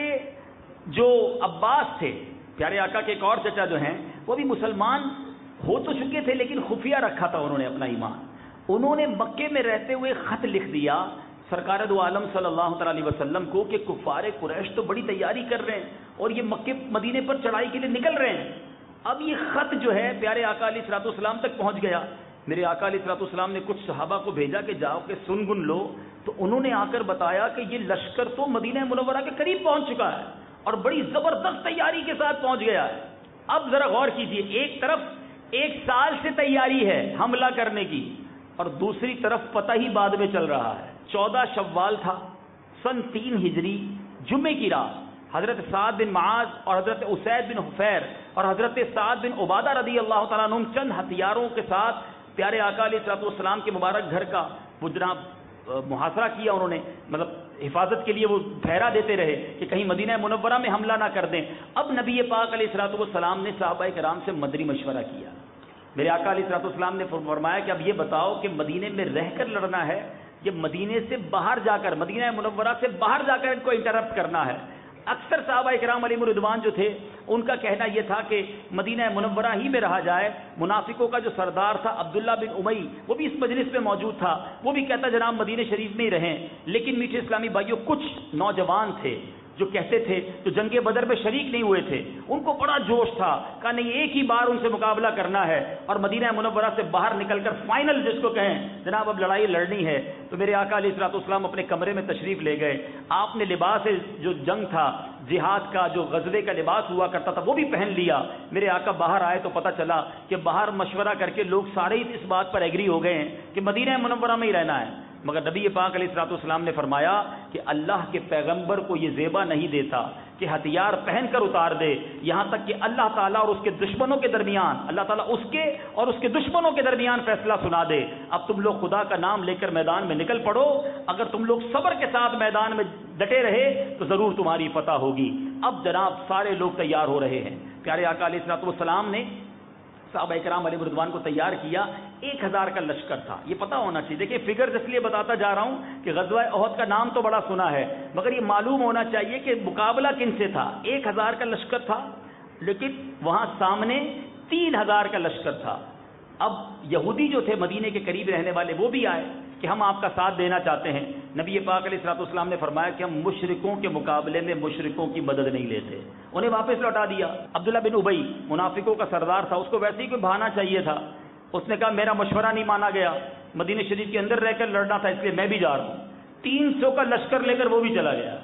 جو عباس تھے پیارے آقا کے ایک اور چچا جو ہیں، وہ بھی مسلمان ہو تو چکے تھے لیکن خفیہ رکھا تھا انہوں نے اپنا ایمان۔ انہوں نے مکے میں رہتے ہوئے خط لکھ دیا سرکار دو عالم صلی اللہ تعالی علیہ وسلم کو کہ کفار قریش تو بڑی تیاری کر رہے ہیں اور یہ مکے مدینے پر چڑھائی کے لیے نکل رہے ہیں۔ اب یہ خط جو ہے پیارے آقا علیہ الصلوۃ والسلام تک پہنچ گیا۔ میرے آقا علیہ الصلوۃ والسلام نے کچھ صحابہ کو بھیجا کہ جاؤ کہ سن گن لو، تو انہوں نے آ کر بتایا کہ یہ لشکر تو مدینہ منورہ کے قریب پہنچ چکا ہے اور بڑی زبردست تیاری کے ساتھ پہنچ گیا ہے۔ اب ذرا غور کیجئے، ایک طرف 1 سال سے تیاری ہے حملہ کرنے کی، اور دوسری طرف پتہ ہی بعد میں چل رہا ہے۔ 14 شوال تھا، سن 3 ہجری، جمعے کی رات حضرت سعد بن معاذ اور حضرت اسید بن حفیر اور حضرت سعد بن عبادہ رضی اللہ تعالیٰ عنہم چند ہتھیاروں کے ساتھ پیارے آقا علیہ الصلوۃ والسلام کے مبارک گھر کا وہ جناب محاصرہ کیا۔ انہوں نے مطلب حفاظت کے لیے وہ پہرا دیتے رہے کہ کہیں مدینہ منورہ میں حملہ نہ کر دیں۔ اب نبی پاک علیہ الصلوۃ والسلام نے صحابہ کرام سے مدنی مشورہ کیا۔ میرے آقا علیہ الصلوۃ والسلام نے فرمایا کہ اب یہ بتاؤ کہ مدینے میں رہ کر لڑنا ہے کہ مدینے سے باہر جا کر، مدینہ منورہ سے باہر جا کر ان کو انٹرپٹ کرنا ہے۔ اکثر صحابہ کرام علیہم رضوان جو تھے ان کا کہنا یہ تھا کہ مدینہ منورہ ہی میں رہا جائے۔ منافقوں کا جو سردار تھا عبداللہ بن امی، وہ بھی اس مجلس میں موجود تھا، وہ بھی کہتا جناب مدینہ شریف میں ہی رہیں۔ لیکن میٹھے اسلامی بھائیوں، کچھ نوجوان تھے جو کہتے تھے، جو جنگ بدر میں شریک نہیں ہوئے تھے، ان کو بڑا جوش تھا، کہا نہیں ایک ہی بار ان سے مقابلہ کرنا ہے اور مدینہ منورہ سے باہر نکل کر فائنل جس کو کہیں جناب اب لڑائی لڑنی ہے۔ تو میرے آقا علیہ الصلوۃ والسلام اپنے کمرے میں تشریف لے گئے۔ آپ نے لباس جو جنگ تھا، جہاد کا جو غزوے کا لباس ہوا کرتا تھا، وہ بھی پہن لیا۔ میرے آقا باہر آئے تو پتہ چلا کہ باہر مشورہ کر کے لوگ سارے اس بات پر ایگری ہو گئے ہیں کہ مدینہ منورہ میں ہی رہنا ہے، مگر نبی پاک علیہ الصلوۃ والسلام نے فرمایا کہ اللہ کے پیغمبر کو یہ زیبا نہیں دیتا کہ ہتھیار پہن کر اتار دے، یہاں تک کہ اللہ تعالیٰ اور اس کے دشمنوں کے درمیان، اللہ تعالیٰ اس کے اور اس کے دشمنوں کے درمیان فیصلہ سنا دے۔ اب تم لوگ خدا کا نام لے کر میدان میں نکل پڑو، اگر تم لوگ صبر کے ساتھ میدان میں ڈٹے رہے تو ضرور تمہاری فتح ہوگی۔ اب جناب سارے لوگ تیار ہو رہے ہیں۔ پیارے آقا علیہ الصلوۃ والسلام نے صحابہ کرام علیہ رضوان کو تیار کیا۔ 1000 کا لشکر تھا، یہ پتہ ہونا چاہیے۔ دیکھیں فگر اس لیے بتاتا جا رہا ہوں کہ غزوہ احد کا نام تو بڑا سنا ہے، مگر یہ معلوم ہونا چاہیے کہ مقابلہ کن سے تھا۔ 1000 کا لشکر تھا، لیکن وہاں سامنے 3000 کا لشکر تھا۔ اب یہودی جو تھے مدینے کے قریب رہنے والے، وہ بھی آئے کہ ہم آپ کا ساتھ دینا چاہتے ہیں۔ نبی پاک علیہ الصلوۃ والسلام نے فرمایا کہ ہم مشرکوں کے مقابلے میں مشرکوں کی مدد نہیں لیتے، انہیں واپس لوٹا دیا۔ عبداللہ بن ابی منافقوں کا سردار تھا، اس کو ویسے ہی کوئی بہانا چاہیے تھا، اس نے کہا میرا مشورہ نہیں مانا گیا، مدینہ شریف کے اندر رہ کر لڑنا تھا، اس لیے میں بھی جا رہا ہوں۔ 300 کا لشکر لے کر وہ بھی چلا گیا۔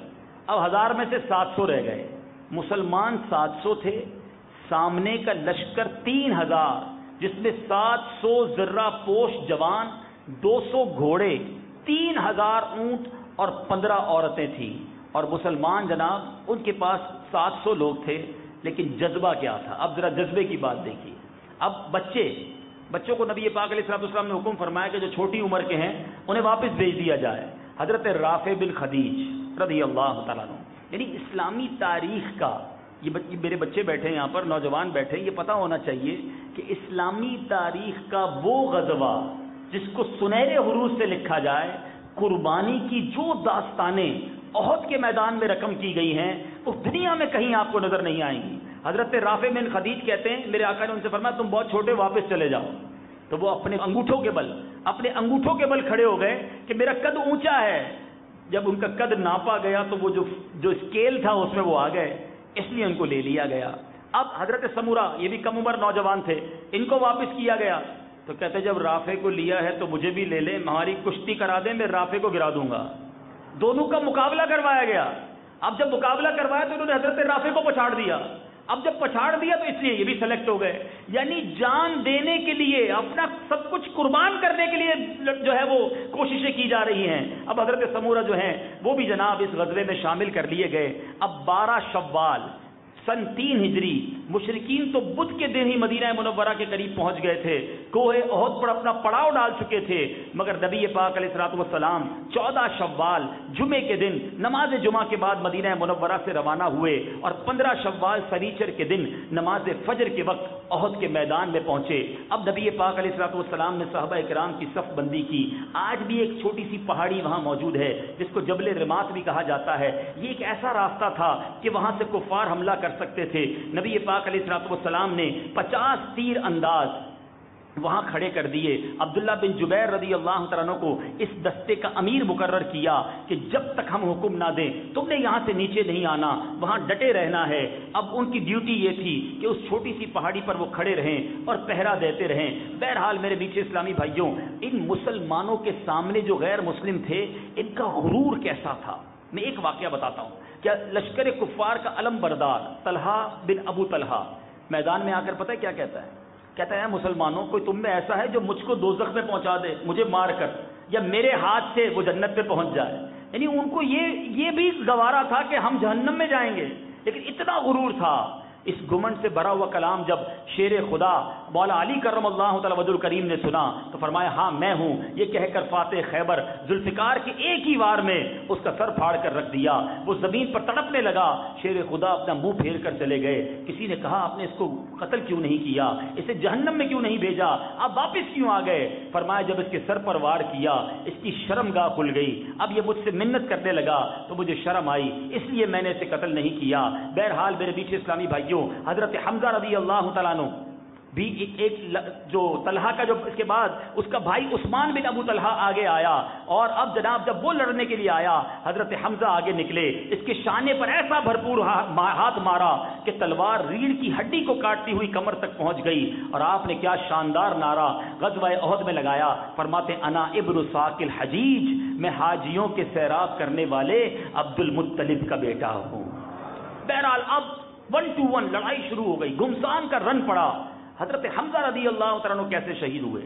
اب 1000 میں سے 700 رہ گئے. مسلمان 700 تھے, سامنے کا لشکر 3000 جس میں 700 ذرہ پوش جوان, 200 گھوڑے, 3000 اونٹ اور 15 عورتیں تھیں. اور مسلمان جناب ان کے پاس 700 لوگ تھے, لیکن جذبہ کیا تھا؟ اب ذرا جذبے کی بات دیکھیے. اب بچوں کو نبی پاک علیہ السلام نے حکم فرمایا کہ جو چھوٹی عمر کے ہیں انہیں واپس بھیج دیا جائے. حضرت رافع بن خدیج رضی اللہ تعالیٰ عنہ, یعنی اسلامی تاریخ کا, یہ میرے بچے بیٹھے ہیں یہاں پر, نوجوان بیٹھے ہیں, یہ پتہ ہونا چاہیے کہ اسلامی تاریخ کا وہ غزوہ جس کو سنہرے حروف سے لکھا جائے, قربانی کی جو داستانیں احد کے میدان میں رقم کی گئی ہیں وہ دنیا میں کہیں آپ کو نظر نہیں آئیں گی. حضرت رافع بن خدیج کہتے ہیں میرے آقا نے ان سے فرمایا تم بہت چھوٹے, واپس چلے جاؤ. تو وہ اپنے انگوٹھوں کے بل کھڑے ہو گئے کہ میرا قد اونچا ہے. جب ان کا قد ناپا گیا تو وہ جو اسکیل تھا اس میں وہ آ گئے, اس لیے ان کو لے لیا گیا. اب حضرت سمورہ, یہ بھی کم عمر نوجوان تھے, ان کو واپس کیا گیا. تو کہتے جب رافع کو لیا ہے تو مجھے بھی لے لیں, ہماری کشتی کرا دیں, میں رافع کو گرا دوں گا. دونوں کا مقابلہ کروایا گیا. اب جب مقابلہ کروایا تو انہوں نے حضرت رافع کو پچھاڑ دیا. اب جب پچھاڑ دیا تو اس لیے یہ بھی سلیکٹ ہو گئے. یعنی جان دینے کے لیے, اپنا سب کچھ قربان کرنے کے لیے جو ہے وہ کوششیں کی جا رہی ہیں. اب حضرت سمورہ جو ہیں وہ بھی جناب اس غزوے میں شامل کر لیے گئے. اب 12 شوال سن 3 ہجری, مشرکین تو بدھ کے دن ہی مدینہ منورہ کے قریب پہنچ گئے تھے, کوہ احد پر اپنا پڑاؤ ڈال چکے تھے. مگر نبی پاک علیہ الصلوۃ والسلام 14 شوال جمعے کے دن نماز جمعہ کے بعد مدینہ منورہ سے روانہ ہوئے, اور 15 شوال سنیچر کے دن نماز فجر کے وقت احد کے میدان میں پہنچے. اب نبی پاک علیہ الصلوۃ والسلام نے صحابہ کرام کی صف بندی کی. آج بھی ایک چھوٹی سی پہاڑی وہاں موجود ہے جس کو جبل رمات بھی کہا جاتا ہے. یہ ایک ایسا راستہ تھا کہ وہاں سے کفار حملہ کر سکتے تھے. نبی پاک علیہ الصلوۃ والسلام نے 50 تیر انداز وہاں کھڑے کر دیے. عبداللہ بن جبیر رضی اللہ تعالیٰ عنہ کو اس دستے کا امیر مقرر کیا کہ جب تک ہم حکم نہ دیں تم نے یہاں سے نیچے نہیں آنا, وہاں ڈٹے رہنا ہے. اب ان کی ڈیوٹی یہ تھی کہ اس چھوٹی سی پہاڑی پر وہ کھڑے رہیں اور پہرا دیتے رہیں. بہرحال میرے میٹھے اسلامی بھائیوں, ان مسلمانوں کے سامنے جو غیر مسلم تھے ان کا غرور کیسا تھا, میں ایک واقعہ بتاتا ہوں. کیا لشکر کفار کا علم بردار طلحہ بن ابو طلحہ میدان میں آ کر پتہ ہے کیا کہتا ہے؟ کہتا ہے مسلمانوں کوئی تم میں ایسا ہے جو مجھ کو دوزخ میں پہنچا دے, مجھے مار کر, یا میرے ہاتھ سے وہ جنت پہ پہنچ جائے. یعنی ان کو یہ بھی گوارا تھا کہ ہم جہنم میں جائیں گے, لیکن اتنا غرور تھا. اس گمنڈ سے بھرا ہوا کلام جب شیر خدا مولا علی کرم اللہ تعالی وجہ الکریم نے سنا تو فرمایا ہاں میں ہوں, یہ کہہ کر فاتح خیبر ذوالفقار کی ایک ہی وار میں اس کا سر پھاڑ کر رکھ دیا. وہ زمین پر تڑپنے لگا. شیر خدا اپنا منہ پھیر کر چلے گئے. کسی نے کہا آپ نے اس کو قتل کیوں نہیں کیا, اسے جہنم میں کیوں نہیں بھیجا, آپ واپس کیوں آ گئے؟ فرمایا جب اس کے سر پر وار کیا اس کی شرمگاہ کھل گئی. اب یہ مجھ سے منت کرنے لگا تو مجھے شرم آئی, اس لیے میں نے اسے قتل نہیں کیا. بہرحال میرے پیچھے اسلامی بھائیوں, حضرت حمزہ رضی اللہ تعالیٰ عنہ بھی ایک جو طلحہ کا جو اس کے بعد اس کا بھائی عثمان بن ابو طلحہ آگے آیا, اور اب جناب جب وہ لڑنے کے لیے آیا حضرت حمزہ آگے نکلے. اس کے شانے پر ایسا بھرپور ہاتھ مارا کہ تلوار ریڑھ کی ہڈی کو کاٹتی ہوئی کمر تک پہنچ گئی. اور آپ نے کیا شاندار نعرہ غزوہ احد میں لگایا, فرماتے انا ابن ساق الحجیج, میں حاجیوں کے سیراب کرنے والے عبد المطلب کا بیٹا ہوں. بہرحال اب 1 to 1 لڑائی شروع ہو گئی, گھمسان کا رن پڑا. حضرت حمزہ رضی اللہ تعالیٰ عنہ کیسے شہید ہوئے؟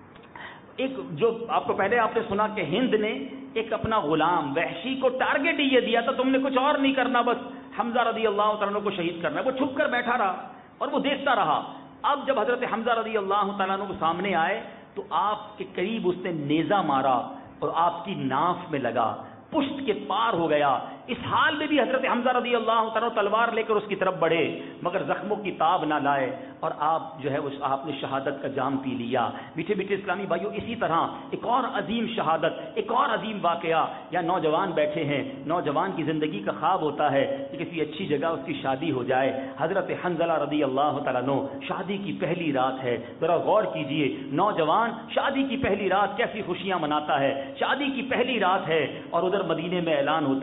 ایک جو آپ کو پہلے آپ نے سنا کہ ہند نے ایک اپنا غلام وحشی کو ٹارگٹ یہ دیا تھا, تم نے کچھ اور نہیں کرنا, بس حمزہ رضی اللہ تعالیٰ عنہ کو شہید کرنا ہے. وہ چھپ کر بیٹھا رہا اور وہ دیکھتا رہا. اب جب حضرت حمزہ رضی اللہ تعالیٰ عنہ کو سامنے آئے تو آپ کے قریب اس نے نیزہ مارا اور آپ کی ناف میں لگا, پشت کے پار ہو گیا. اس حال میں بھی حضرت حمزہ رضی اللہ تعالیٰ تلوار لے کر اس کی طرف بڑھے, مگر زخموں کی تاب نہ لائے, اور آپ جو ہے آپ نے شہادت کا جام پی لیا. میٹھے میٹھے اسلامی بھائیوں, اسی طرح ایک اور عظیم شہادت, ایک اور عظیم واقعہ. یا نوجوان بیٹھے ہیں, نوجوان کی زندگی کا خواب ہوتا ہے کہ کسی اچھی جگہ اس کی شادی ہو جائے. حضرت حنظلہ رضی اللہ تعالیٰ عنہ, شادی کی پہلی رات ہے. ذرا غور کیجئے, نوجوان شادی کی پہلی رات کیسی خوشیاں مناتا ہے. شادی کی پہلی رات ہے اور ادھر مدینے میں اعلان ہوتا ہے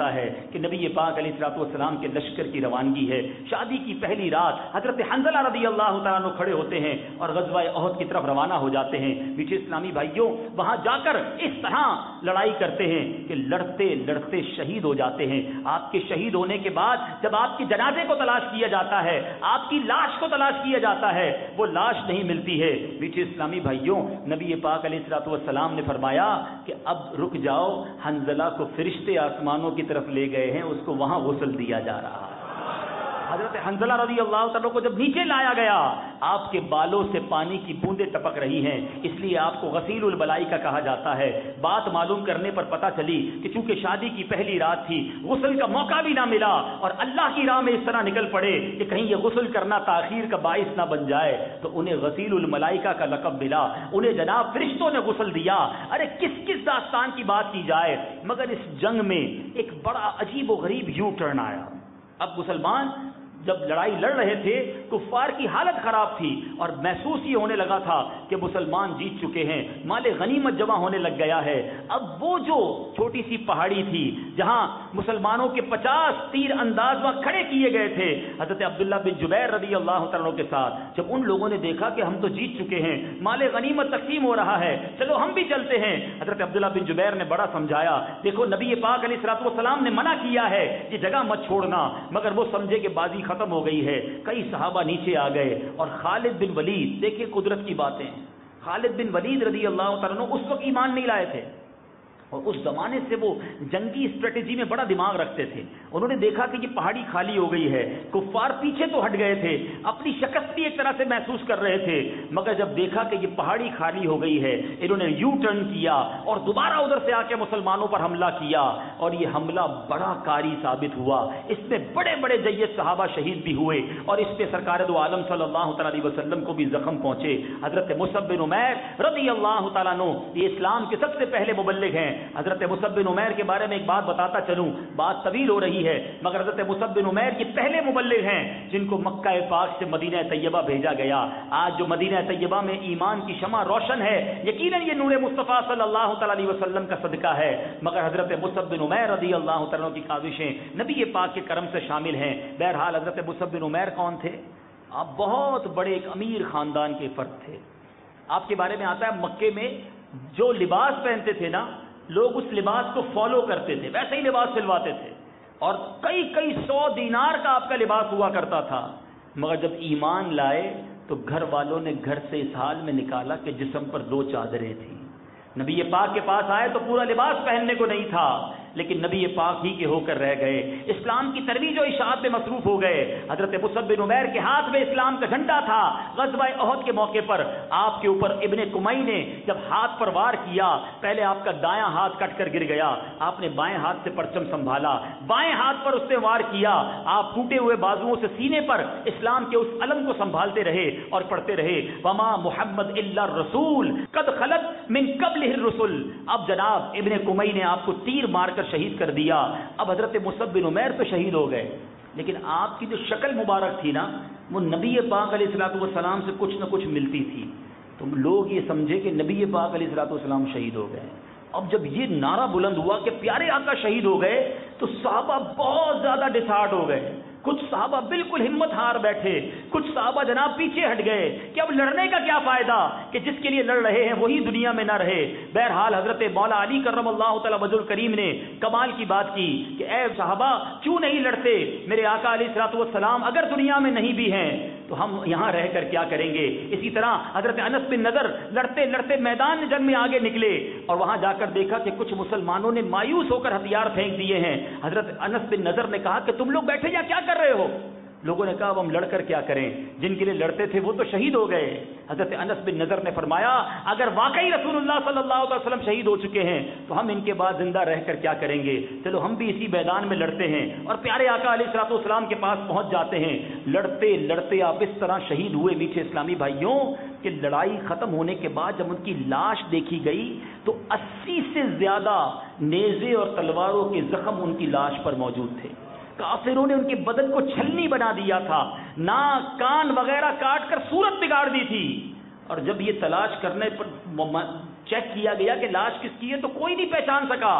کہ نبی پاک علیہ الصلوۃ والسلام کے لشکر کی روانگی ہے. شادی کی پہلی رات حضرت حنظلہ رضی اللہ تعالیٰ عنہ کھڑے ہوتے ہیں اور غزوہ احد کی طرف روانہ ہو جاتے ہیں. میٹھے اسلامی بھائیوں، وہاں جا کر اس طرح لڑائی کرتے ہیں کہ لڑتے لڑتے شہید ہو جاتے ہیں. آپ کے شہید ہونے کے بعد جب آپ کے جنازے کو تلاش کیا جاتا ہے، آپ کی لاش کو تلاش کیا جاتا ہے، وہ لاش نہیں ملتی ہے. میٹھے اسلامی بھائیوں، نبی پاک علیہ الصلوۃ والسلام نے فرمایا کہ اب رک جاؤ، حنظلہ کو فرشتے آسمانوں کی طرف لے گئے ہیں، اس کو وہاں غسل دیا جا رہا ہے. حضرت حنظلہ رضی اللہ تعالیٰ کو جب نیچے لایا گیا، آپ کے بالوں سے پانی کی بوندیں ٹپک رہی ہیں، اس لیے آپ کو غسیل البلائی کا کہا جاتا ہے. بات معلوم کرنے پر پتہ چلی کہ چونکہ شادی کی پہلی رات تھی، غسل کا موقع بھی نہ ملا اور اللہ کی راہ میں اس طرح نکل پڑے کہ کہیں یہ غسل کرنا تاخیر کا باعث نہ بن جائے، تو انہیں غسیل الملائکہ کا لقب ملا. انہیں جناب فرشتوں نے غسل دیا. ارے کس کس داستان کی بات کی جائے، مگر اس جنگ میں ایک بڑا عجیب و غریب یو ٹرن آیا. اب مسلمان جب لڑائی لڑ رہے تھے، کفار کی حالت خراب تھی اور محسوس یہ ہونے لگا تھا کہ مسلمان جیت چکے ہیں، مال غنیمت جمع ہونے لگ گیا ہے. اب وہ جو چھوٹی سی پہاڑی تھی جہاں مسلمانوں کے 50 تیر انداز وہاں کھڑے کیے گئے تھے حضرت عبداللہ بن جبیر رضی اللہ تعالیٰ کے ساتھ، جب ان لوگوں نے دیکھا کہ ہم تو جیت چکے ہیں، مال غنیمت تقسیم ہو رہا ہے، چلو ہم بھی چلتے ہیں. حضرت عبداللہ بن جبیر نے بڑا سمجھایا، دیکھو نبی پاک علیہ الصلوۃ والسلام نے منع کیا ہے یہ جگہ مت چھوڑنا، مگر وہ سمجھے کہ بازی ختم ہو گئی ہے. کئی صحابہ نیچے آ گئے اور خالد بن ولید، دیکھیں قدرت کی باتیں، خالد بن ولید رضی اللہ تعالیٰ عنہ اس وقت ایمان نہیں لائے تھے اور اس زمانے سے وہ جنگی اسٹریٹجی میں بڑا دماغ رکھتے تھے. انہوں نے دیکھا کہ یہ پہاڑی خالی ہو گئی ہے، کفار پیچھے تو ہٹ گئے تھے، اپنی شکست بھی ایک طرح سے محسوس کر رہے تھے، مگر جب دیکھا کہ یہ پہاڑی خالی ہو گئی ہے، انہوں نے یو ٹرن کیا اور دوبارہ ادھر سے آ کے مسلمانوں پر حملہ کیا اور یہ حملہ بڑا کاری ثابت ہوا. اس میں بڑے بڑے جید صحابہ شہید بھی ہوئے اور اس پہ سرکار دو عالم صلی اللہ تعالیٰ علیہ وسلم کو بھی زخم پہنچے. حضرت مصعب بن عمیر رضی اللہ تعالیٰ عنہ یہ اسلام کے سب سے پہلے مبلغ ہیں. حضرت مصعب بن عمیر کے بارے میں ایک بات بتاتا چلوں، بات طویل ہو رہی ہے، مگر حضرت مصعب بن عمیر یہ پہلے مبلغ ہیں جن کو مکہ پاک سے مدینہ طیبہ بھیجا گیا. آج جو مدینہ طیبہ میں ایمان کی شمع روشن ہے، یقیناً یہ نور مصطفیٰ صلی اللہ تعالیٰ علیہ وسلم کا صدقہ ہے، مگر حضرت مصعب بن عمیر رضی اللہ تعالیٰ کی کاوشیں نبی پاک کے کرم سے شامل ہیں. بہرحال حضرت مصعب بن عمیر کون تھے؟ آپ بہت بڑے ایک امیر خاندان کے فرد تھے. آپ کے بارے میں آتا ہے مکے میں جو لباس پہنتے تھے نا، لوگ اس لباس کو فالو کرتے تھے، ویسے ہی لباس سلواتے تھے اور کئی کئی 100 دینار کا آپ کا لباس ہوا کرتا تھا. مگر جب ایمان لائے تو گھر والوں نے گھر سے اس حال میں نکالا کہ جسم پر 2 چادریں تھیں. نبی پاک کے پاس آئے تو پورا لباس پہننے کو نہیں تھا، لیکن نبی پاک ہی کے ہو کر رہ گئے، اسلام کی ترویج و اشاعت میں مصروف ہو گئے. حضرت مصعب بن عمیر کے ہاتھ میں اسلام کا جھنڈا تھا. غزوہ احد کے موقع پر آپ کے اوپر ابن کمی نے جب ہاتھ پر وار کیا، پہلے آپ کا دایاں ہاتھ کٹ کر گر گیا، آپ نے بائیں ہاتھ سے پرچم سنبھالا، بائیں ہاتھ پر اس نے وار کیا، آپ ٹوٹے ہوئے بازوؤں سے سینے پر اسلام کے اس علم کو سنبھالتے رہے اور پڑھتے رہے، وما محمد الا الرسول قد خلت من قبلہ الرسل. اب جناب ابن کمی نے آپ کو تیر مار کر شہید کر دیا. اب حضرت مصعب بن عمیر تو شہید ہو گئے، لیکن آپ کی جو شکل مبارک تھی نا، وہ نبی پاک علیہ الصلوۃ والسلام سے کچھ نہ کچھ ملتی تھی. تو لوگ یہ سمجھے کہ نبی پاک علیہ الصلوۃ والسلام شہید ہو گئے. اب جب یہ نعرہ بلند ہوا کہ پیارے آقا شہید ہو گئے تو صحابہ بہت زیادہ ڈسہارٹ ہو گئے. کچھ صحابہ بالکل ہمت ہار بیٹھے، کچھ صحابہ جناب پیچھے ہٹ گئے کہ اب لڑنے کا کیا فائدہ کہ جس کے لیے لڑ رہے ہیں وہی دنیا میں نہ رہے. بہرحال حضرت مولا علی کرم اللہ تعالی وجہ الکریم نے کمال کی بات کی کہ اے صحابہ کیوں نہیں لڑتے، میرے آقا علیہ الصلوۃ والسلام اگر دنیا میں نہیں بھی ہیں تو ہم یہاں رہ کر کیا کریں گے. اسی طرح حضرت انس بن نضر لڑتے لڑتے میدان جنگ میں آگے نکلے اور وہاں جا کر دیکھا کہ کچھ مسلمانوں نے مایوس ہو کر ہتھیار پھینک دیے ہیں. حضرت انس بن نضر نے کہا کہ تم لوگ بیٹھے یا کیا کر رہے ہو؟ لوگوں نے کہا اب ہم لڑ کر کیا کریں، جن کے لیے لڑتے تھے وہ تو شہید ہو گئے. حضرت انس بن نضر نے فرمایا اگر واقعی رسول اللہ صلی اللہ علیہ وسلم شہید ہو چکے ہیں تو ہم ان کے بعد زندہ رہ کر کیا کریں گے، چلو ہم بھی اسی میدان میں لڑتے ہیں. اور پیارے آقا علیہ الصلوۃ والسلام کے پاس پہنچ جاتے ہیں. لڑتے لڑتے آپ اس طرح شہید ہوئے میٹھے اسلامی بھائیوں کہ لڑائی ختم ہونے کے بعد جب ان کی لاش دیکھی گئی تو 80 سے زیادہ نیزے اور تلواروں کے زخم ان کی لاش پر موجود تھے. کافروں نے ان کے بدن کو چھلنی بنا دیا تھا، ناک کان وغیرہ کاٹ کر صورت بگاڑ دی تھی. اور جب یہ تلاش کرنے پر چیک کیا گیا کہ لاش کس کی ہے تو کوئی نہیں پہچان سکا.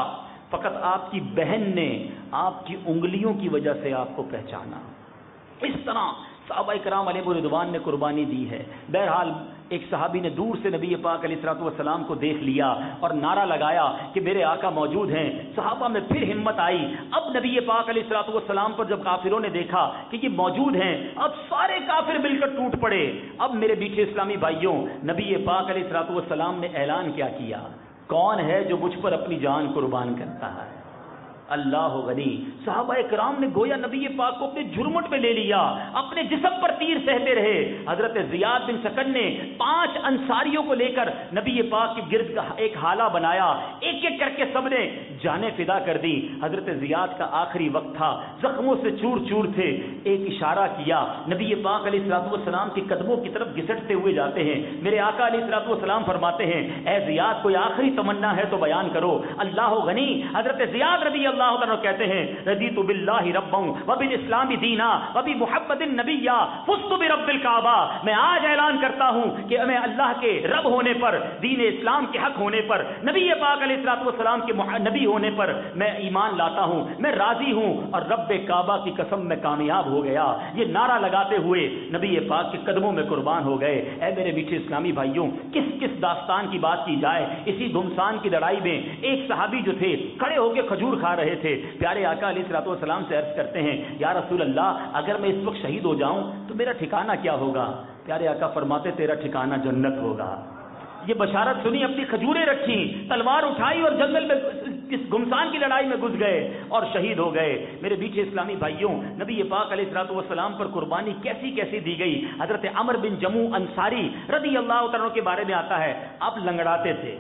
فقط آپ کی بہن نے آپ کی انگلیوں کی وجہ سے آپ کو پہچانا. اس طرح صحابہ کرام علیہ رضوان نے قربانی دی ہے. بہرحال ایک صحابی نے دور سے نبی پاک علیہ الصلوۃ والسلام کو دیکھ لیا اور نعرہ لگایا کہ میرے آقا موجود ہیں. صحابہ میں پھر ہمت آئی. اب نبی پاک علیہ الصلوۃ والسلام پر جب کافروں نے دیکھا کہ یہ موجود ہیں, اب سارے کافر مل کر ٹوٹ پڑے. اب میرے میٹھے اسلامی بھائیوں, نبی پاک علیہ الصلوۃ والسلام نے اعلان کیا کیا, کون ہے جو مجھ پر اپنی جان قربان کرتا ہے؟ اللہ غنی. صحابہ کرام نے گویا نبی پاک کو اپنے جھرمٹ میں لے لیا, اپنے جسم پر تیر سہتے رہے. حضرت زیاد بن سکن نے 5 انصاریوں کو لے کر نبی پاک کے گرد ایک حالہ بنایا, ایک ایک کر کے سب نے جانیں فدا کر دی. حضرت زیاد کا آخری وقت تھا, زخموں سے چور چور تھے. ایک اشارہ کیا, نبی پاک علیہ الصلوۃ والسلام کے قدموں کی طرف گھسٹتے ہوئے جاتے ہیں. میرے آقا علیہ الصلوۃ والسلام فرماتے ہیں, اے زیاد کوئی آخری تمنا ہے تو بیان کرو. اللہ غنی. حضرت زیاد رضی اللہ عنہ کہتے ہیں, رضیت باللہ ربا وبالاسلام دینا وبمحمد النبیہ فزت برب الکعبہ. میں آج اعلان کرتا ہوں کہ میں اللہ کے رب ہونے پر, دین اسلام کے حق ہونے پر, نبی پاک علیہ الصلوۃ والسلام کے نبی ہونے پر میں ایمان لاتا ہوں, میں راضی ہوں, اور رب کعبہ کی قسم میں کامیاب ہو گیا. یہ نعرہ لگاتے ہوئے نبی پاک کے قدموں میں قربان ہو گئے. اے میرے میٹھے اسلامی بھائیوں, کس کس داستان کی بات کی جائے. اسی گھمسان کی لڑائی میں ایک صحابی جو تھے کھڑے ہو کے کھجور کھا رہے تھے. پیارے آقا علیہ الصلوۃ والسلام سے عرض کرتے ہیں, یا رسول اللہ اگر میں اس وقت شہید ہو جاؤں تو میرا ٹھکانہ کیا ہوگا؟ پیارے آقا فرماتے, تیرا ٹھکانہ جنت ہوگا. یہ بشارت سنی, اپنی کھجوریں رکھی, تلوار اٹھائی اور جنگل میں اس گھمسان کی لڑائی میں گھس گئے اور شہید ہو گئے. میرے میٹھے اسلامی بھائیوں, نبی پاک علیہ الصلوۃ والسلام پر قربانی کیسی کیسی دی گئی. حضرت عمر بن جموع انصاری رضی اللہ عنہ کے بارے میں آتا ہے, آپ لنگڑاتے تھے,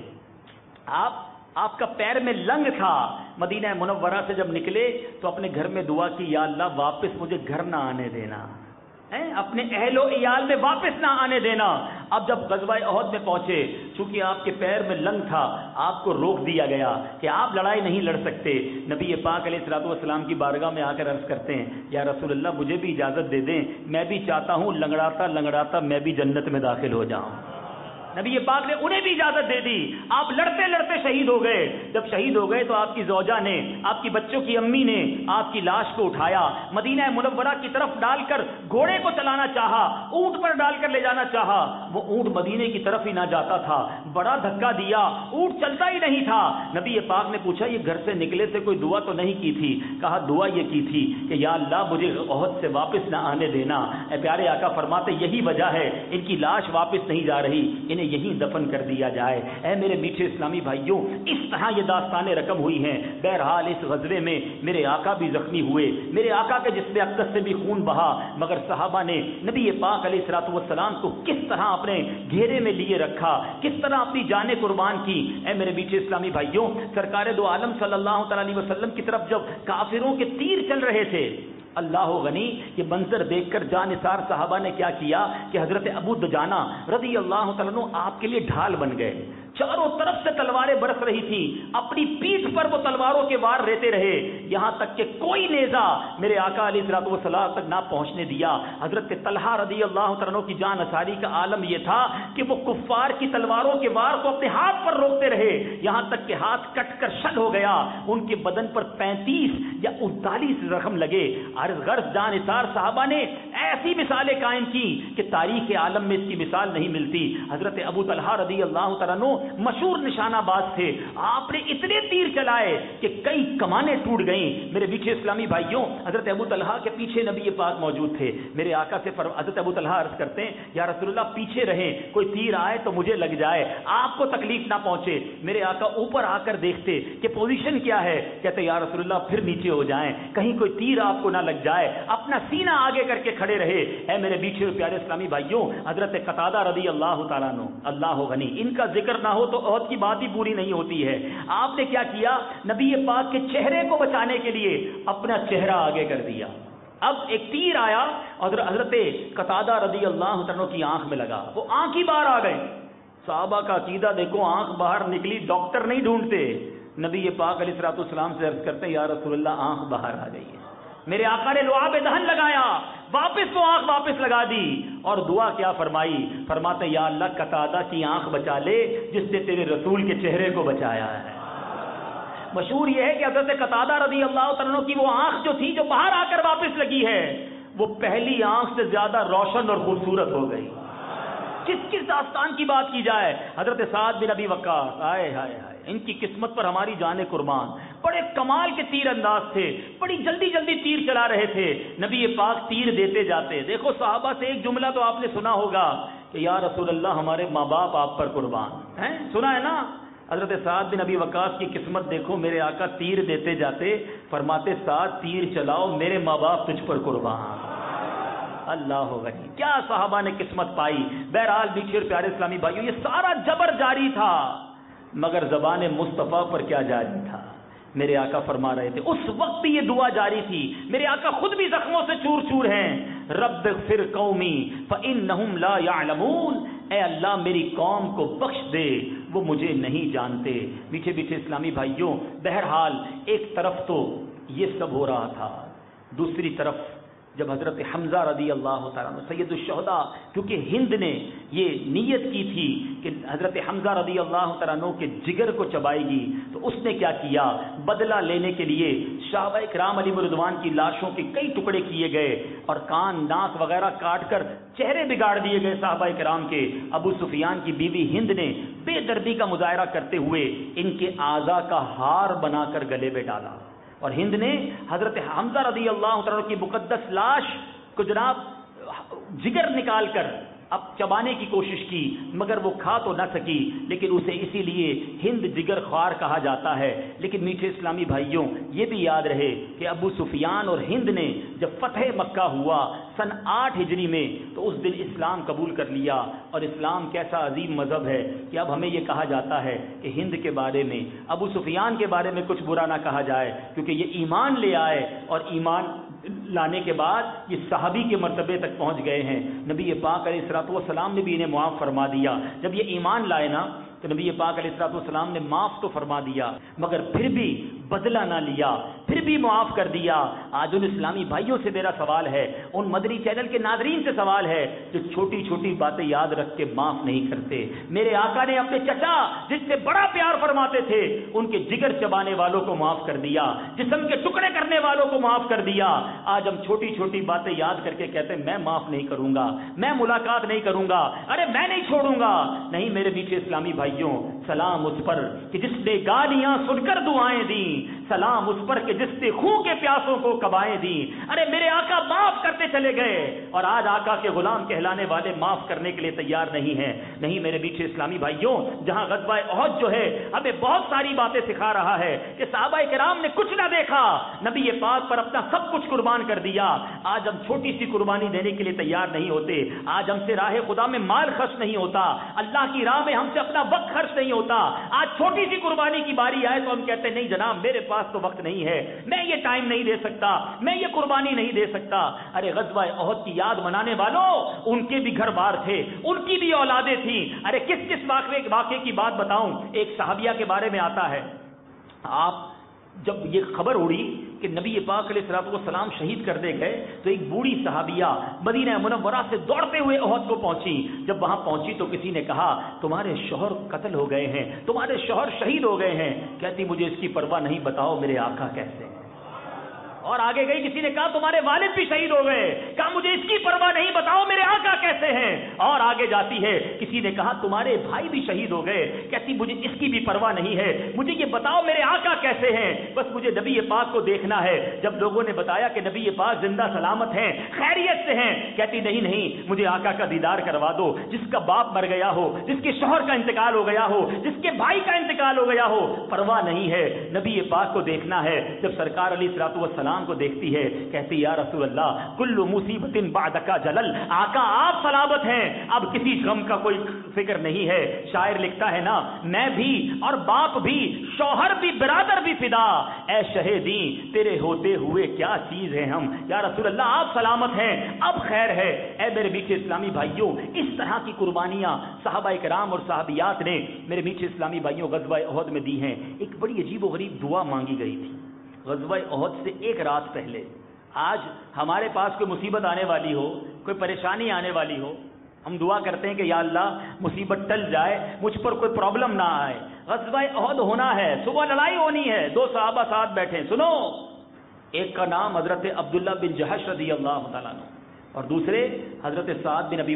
آپ کا پیر میں لنگ تھا. مدینہ منورہ سے جب نکلے تو اپنے گھر میں دعا کی, یا اللہ واپس مجھے گھر نہ آنے دینا, اپنے اہل و عیال میں واپس نہ آنے دینا. اب جب غزوہ احد میں پہنچے, چونکہ آپ کے پیر میں لنگ تھا, آپ کو روک دیا گیا کہ آپ لڑائی نہیں لڑ سکتے. نبی پاک علیہ الصلوۃ والسلام کی بارگاہ میں آ کر عرض کرتے ہیں, یا رسول اللہ مجھے بھی اجازت دے دیں, میں بھی چاہتا ہوں لنگڑاتا لنگڑاتا میں بھی جنت میں داخل ہو جاؤں. نبی پاک نے انہیں بھی اجازت دے دی. آپ لڑتے لڑتے شہید ہو گئے. جب شہید ہو گئے تو آپ کی زوجہ نے, آپ کی بچوں کی امی نے آپ کی لاش کو اٹھایا, مدینہ منورہ کی طرف ڈال کر گھوڑے کو چلانا چاہا, اونٹ پر ڈال کر لے جانا چاہا. وہ اونٹ مدینے کی طرف ہی نہ جاتا تھا, بڑا دھکا دیا, اونٹ چلتا ہی نہیں تھا. نبی پاک نے پوچھا, یہ گھر سے نکلے سے کوئی دعا تو نہیں کی تھی؟ کہا دعا یہ کی تھی کہ یا اللہ مجھے احد سے واپس نہ آنے دینا. اے پیارے آقا فرماتے, یہی وجہ ہے ان کی لاش واپس نہیں جا رہی, یہیں دفن کر دیا جائے. اے میرے میٹھے اسلامی بھائیوں, اس طرح یہ داستانیں رقم ہوئی ہیں. بہرحال اس غزوے میں میرے آقا بھی زخمی ہوئے, میرے آقا کے جسم اقدس سے بھی خون بہا, مگر صحابہ نے نبی پاک علیہ الصلوۃ والسلام کو کس طرح اپنے گھیرے میں لیے رکھا, کس طرح اپنی جانیں قربان کی. اے میرے میٹھے اسلامی بھائیوں, سرکار دو عالم صلی اللہ تعالی علیہ وسلم کی طرف جب کافروں کے تیر چل رہے تھے, اللہ غنی, یہ منظر دیکھ کر جانثار صحابہ نے کیا کیا کہ حضرت ابو دجانہ رضی اللہ تعالیٰ عنہ آپ کے لیے ڈھال بن گئے. چاروں طرف سے تلواریں برس رہی تھی, اپنی پیٹھ پر وہ تلواروں کے وار رہتے رہے, یہاں تک کہ کوئی نیزہ میرے آقا علیہ الصلوۃ والسلام تک نہ پہنچنے دیا. حضرت طلحہ رضی اللہ تعالیٰ عنہ کی جان اثاری کا عالم یہ تھا کہ وہ کفار کی تلواروں کے وار کو اپنے ہاتھ پر روکتے رہے, یہاں تک کہ ہاتھ کٹ کر شل ہو گیا. ان کے بدن پر 35 یا 39 زخم لگے. غرض جانثار صحابہ نے ایسی مثالیں قائم کی کہ تاریخ عالم میں اس کی مثال نہیں ملتی. حضرت ابو طلحہ رضی اللہ تعالیٰ عنہ مشہور نشانہ باز تھے, آپ نے اتنے تیر چلائے کہ کئی کمانیں ٹوٹ گئیں. میرے میٹھے اسلامی بھائیوں, حضرت ابو طلحہ کے پیچھے نبی پاک موجود تھے. میرے آقا سے حضرت ابو طلحہ عرض کرتے ہیں, یا رسول اللہ پیچھے رہیں, کوئی تیر آئے تو مجھے لگ جائے, آپ کو تکلیف نہ پہنچے. میرے آقا اوپر آ کر دیکھتے کہ پوزیشن کیا ہے, کہتے یا رسول اللہ پھر نیچے ہو جائیں, کہیں کوئی تیر آپ کو نہ لگ جائے, اپنا سینہ آگے کر کے کھڑے رہے. اے میرے میٹھے اور پیارے اسلامی بھائیوں, حضرت قتادہ رضی اللہ تعالیٰ عنہ, اللہ غنی, ان کا ذکر نہ ہو تو عہد کی بات ہی پوری نہیں ہوتی ہے. آپ نے کیا کیا, نبی پاک کے چہرے کو بچانے کے لیے اپنا چہرہ آگے کر دیا. اب ایک تیر آیا اور حضرت قتادہ رضی اللہ عنہ کی آنکھ میں لگا, وہ آنکھ ہی باہر آ گئے. صحابہ کا عقیدہ دیکھو, آنکھ باہر نکلی, ڈاکٹر نہیں ڈھونڈتے. نبی پاک علیہ الصلوۃ والسلام سے عرض کرتے ہیں, یا رسول اللہ آنکھ باہر آ گئی ہے. میرے آقا نے لعاب دہن لگایا, واپس وہ آنکھ واپس لگا دی, اور دعا کیا فرمائی, فرماتے یا اللہ قتادہ کی آنکھ بچا لے جس نے تیرے رسول کے چہرے کو بچایا ہے. مشہور یہ ہے کہ حضرت قتادہ رضی اللہ تعالیٰ عنہ کی وہ آنکھ جو تھی جو باہر آ کر واپس لگی ہے وہ پہلی آنکھ سے زیادہ روشن اور خوبصورت ہو گئی. کس داستان کی بات کی جائے, حضرت سعد بن ابی وقاص, ہائے ہائے ہائے, ان کی قسمت پر ہماری جانیں قربان. بڑے کمال کے تیر انداز تھے, بڑی جلدی جلدی تیر چلا رہے تھے. نبی پاک تیر دیتے جاتے. دیکھو صحابہ سے ایک جملہ تو آپ نے سنا ہوگا کہ یا رسول اللہ ہمارے ماں باپ آپ پر قربان ہیں, سنا ہے نا. حضرت سعد بن ابی وقاص کی قسمت دیکھو, میرے آقا تیر دیتے جاتے, فرماتے سعد تیر چلاؤ, میرے ماں باپ تجھ پر قربان. اللہ غنی, کیا صحابہ نے قسمت پائی. بہرحال میٹھے اور پیارے اسلامی بھائیوں, یہ سارا جبر جاری تھا, مگر زبان مصطفیٰ پر کیا جاری تھا. میرے آقا فرما رہے تھے, اس وقت بھی یہ دعا جاری تھی. میرے آقا خود بھی زخموں سے چور چور ہیں. رب اغفر قومی فإنہم لا یعلمون, اے اللہ میری قوم کو بخش دے, وہ مجھے نہیں جانتے. میٹھے میٹھے اسلامی بھائیوں, بہرحال ایک طرف تو یہ سب ہو رہا تھا, دوسری طرف جب حضرت حمزہ رضی اللہ تعالیٰ عنہ سید الشہداء, کیونکہ ہند نے یہ نیت کی تھی کہ حضرت حمزہ رضی اللہ تعالیٰ عنہ کے جگر کو چبائے گی, تو اس نے کیا کیا, بدلہ لینے کے لیے صحابہ کرام علیہ رضوان کی لاشوں کے کئی ٹکڑے کیے گئے اور کان ناک وغیرہ کاٹ کر چہرے بگاڑ دیے گئے صحابہ کرام کے. ابو سفیان کی بیوی ہند نے بے دردی کا مظاہرہ کرتے ہوئے ان کے اعضاء کا ہار بنا کر گلے میں ڈالا, اور ہند نے حضرت حمزہ رضی اللہ عنہ کی مقدس لاش کو جناب جگر نکال کر اب چبانے کی کوشش کی, مگر وہ کھا تو نہ سکی, لیکن اسے اسی لیے ہند جگر خوار کہا جاتا ہے. لیکن میٹھے اسلامی بھائیوں, یہ بھی یاد رہے کہ ابو سفیان اور ہند نے جب فتح مکہ ہوا سن 8 ہجری میں, تو اس دن اسلام قبول کر لیا. اور اسلام کیسا عظیم مذہب ہے کہ اب ہمیں یہ کہا جاتا ہے کہ ہند کے بارے میں, ابو سفیان کے بارے میں کچھ برا نہ کہا جائے, کیونکہ یہ ایمان لے آئے اور ایمان لانے کے بعد یہ صحابی کے مرتبے تک پہنچ گئے ہیں. نبی پاک علیہ الصلوۃ والسلام نے بھی انہیں معاف فرما دیا. جب یہ ایمان لائے نا تو نبی پاک علیہ الصلوۃ والسلام نے معاف تو فرما دیا, مگر پھر بھی بدلہ نہ لیا, پھر بھی معاف کر دیا. آج ان اسلامی بھائیوں سے میرا سوال ہے, ان مدری چینل کے ناظرین سے سوال ہے جو چھوٹی چھوٹی باتیں یاد رکھ کے معاف نہیں کرتے. میرے آقا نے اپنے چچا جس سے بڑا پیار فرماتے تھے ان کے جگر چبانے والوں کو معاف کر دیا, جسم کے ٹکڑے کرنے والوں کو معاف کر دیا. آج ہم چھوٹی چھوٹی باتیں یاد کر کے کہتے ہیں میں معاف نہیں کروں گا, میں ملاقات نہیں کروں گا, ارے میں نہیں چھوڑوں گا. نہیں میرے میٹھے اسلامی بھائیوں, سلام اس پر کہ جس نے گالیاں سن کر دعائیں دیں, سلام اس پر کہ جس نے خون کے پیاسوں کو کبائیں دیں. ارے میرے آقا معاف کرتے چلے گئے, اور آج آقا کے غلام کہلانے والے معاف کرنے کے لیے تیار نہیں ہیں. نہیں میرے میٹھے اسلامی بھائیوں, جہاں غزوہ احد جو ہے ہمیں بہت ساری باتیں سکھا رہا ہے کہ صحابہ کرام نے کچھ نہ دیکھا, نبی پاک پر اپنا سب کچھ قربان کر دیا. آج ہم چھوٹی سی قربانی دینے کے لیے تیار نہیں ہوتے. آج ہم سے راہ خدا میں مال خرچ نہیں ہوتا, اللہ کی راہ میں ہم سے اپنا وقت خرچ نہیں ہوتا. آج چھوٹی سی قربانی کی باری آئے تو ہم کہتے ہیں نہیں جناب میرے پاس تو وقت نہیں ہے, میں یہ ٹائم نہیں دے سکتا, میں یہ قربانی نہیں دے سکتا. ارے غزوہ احد کی یاد منانے والوں, ان کے بھی گھر بار تھے, ان کی بھی اولادیں تھیں. ارے کس کس واقعے کی بات بتاؤں. ایک صحابیہ کے بارے میں آتا ہے, آپ جب یہ خبر اڑی کہ نبی پاک علیہ الصلوۃ والسلام شہید کر دے گئے تو ایک بوڑھی صحابیہ مدینہ منورہ سے دوڑتے ہوئے احد کو پہنچی. جب وہاں پہنچی تو کسی نے کہا تمہارے شوہر قتل ہو گئے ہیں, تمہارے شوہر شہید ہو گئے ہیں. کہتی مجھے اس کی پرواہ نہیں, بتاؤ میرے آقا کیسے. اور آگے گئی, کسی نے کہا تمہارے والد بھی شہید ہو گئے, کہا مجھے اس کی پرواہ نہیں, بتاؤ میرے آقا کیسے ہیں. اور آگے جاتی ہے, کسی نے کہا تمہارے بھائی بھی شہید ہو گئے, کہتی مجھے اس کی بھی پرواہ نہیں ہے, مجھے یہ بتاؤ میرے آقا کیسے ہیں, بس مجھے نبی پاک کو دیکھنا ہے. جب لوگوں نے بتایا کہ نبی پاک زندہ سلامت ہیں, خیریت سے ہیں, کہتی نہیں نہیں مجھے آقا کا دیدار کروا دو. جس کا باپ مر گیا ہو, جس کے شوہر کا انتقال ہو گیا ہو, جس کے بھائی کا انتقال ہو گیا ہو, پرواہ نہیں ہے, نبی پاک کو دیکھنا ہے. جب سرکار علیہ الصلوۃ والسلام کو دیکھتی ہے, کہتی یا رسول اللہ کل مصیبت بعدک جلل, آقا آپ سلامت ہیں, اب کسی غم کا کوئی فکر نہیں ہے. شاعر لکھتا ہے نا, میں بھی اور باپ بھی, شوہر بھی, برادر بھی فدا, اے شہیدیں تیرے ہوتے ہوئے کیا چیز ہے ہم. یا رسول اللہ آپ سلامت ہیں, اب خیر ہے. اے میرے میٹھے اسلامی بھائیوں, اس طرح کی قربانیاں صحابہ کرام اور صحابیات نے میرے میٹھے اسلامی بھائیوں غزوہ احد میں دی ہیں. ایک بڑی عجیب و غریب دعا مانگی گئی تھی غزوہ احد سے ایک رات پہلے. آج ہمارے پاس کوئی مصیبت آنے والی ہو, کوئی پریشانی آنے والی ہو, ہم دعا کرتے ہیں کہ یا اللہ مصیبت ٹل جائے، مجھ پر کوئی پرابلم نہ آئے، غزوہ احد ہونا ہے، صبح لڑائی ہونی ہے، دو صحابہ ساتھ بیٹھے، سنو، ایک کا نام حضرت عبداللہ بن جہش رضی اللہ تعالیٰ عنہ اور دوسرے حضرت سعد بن ابی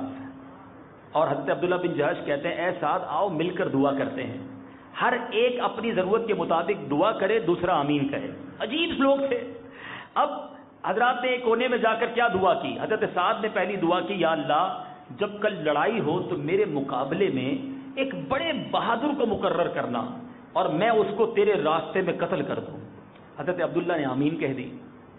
وقاص، اور حضرت عبداللہ بن جہش کہتے ہیں اے سعد آؤ مل کر دعا کرتے ہیں، ہر ایک اپنی ضرورت کے مطابق دعا کرے، دوسرا آمین کہے۔ عجیب لوگ تھے۔ اب حضرات نے ایک کونے میں جا کر کیا دعا کی؟ حضرت سعد نے پہلی دعا کی، یا اللہ جب کل لڑائی ہو تو میرے مقابلے میں ایک بڑے بہادر کو مقرر کرنا اور میں اس کو تیرے راستے میں قتل کر دوں۔ حضرت عبداللہ نے آمین کہہ دی۔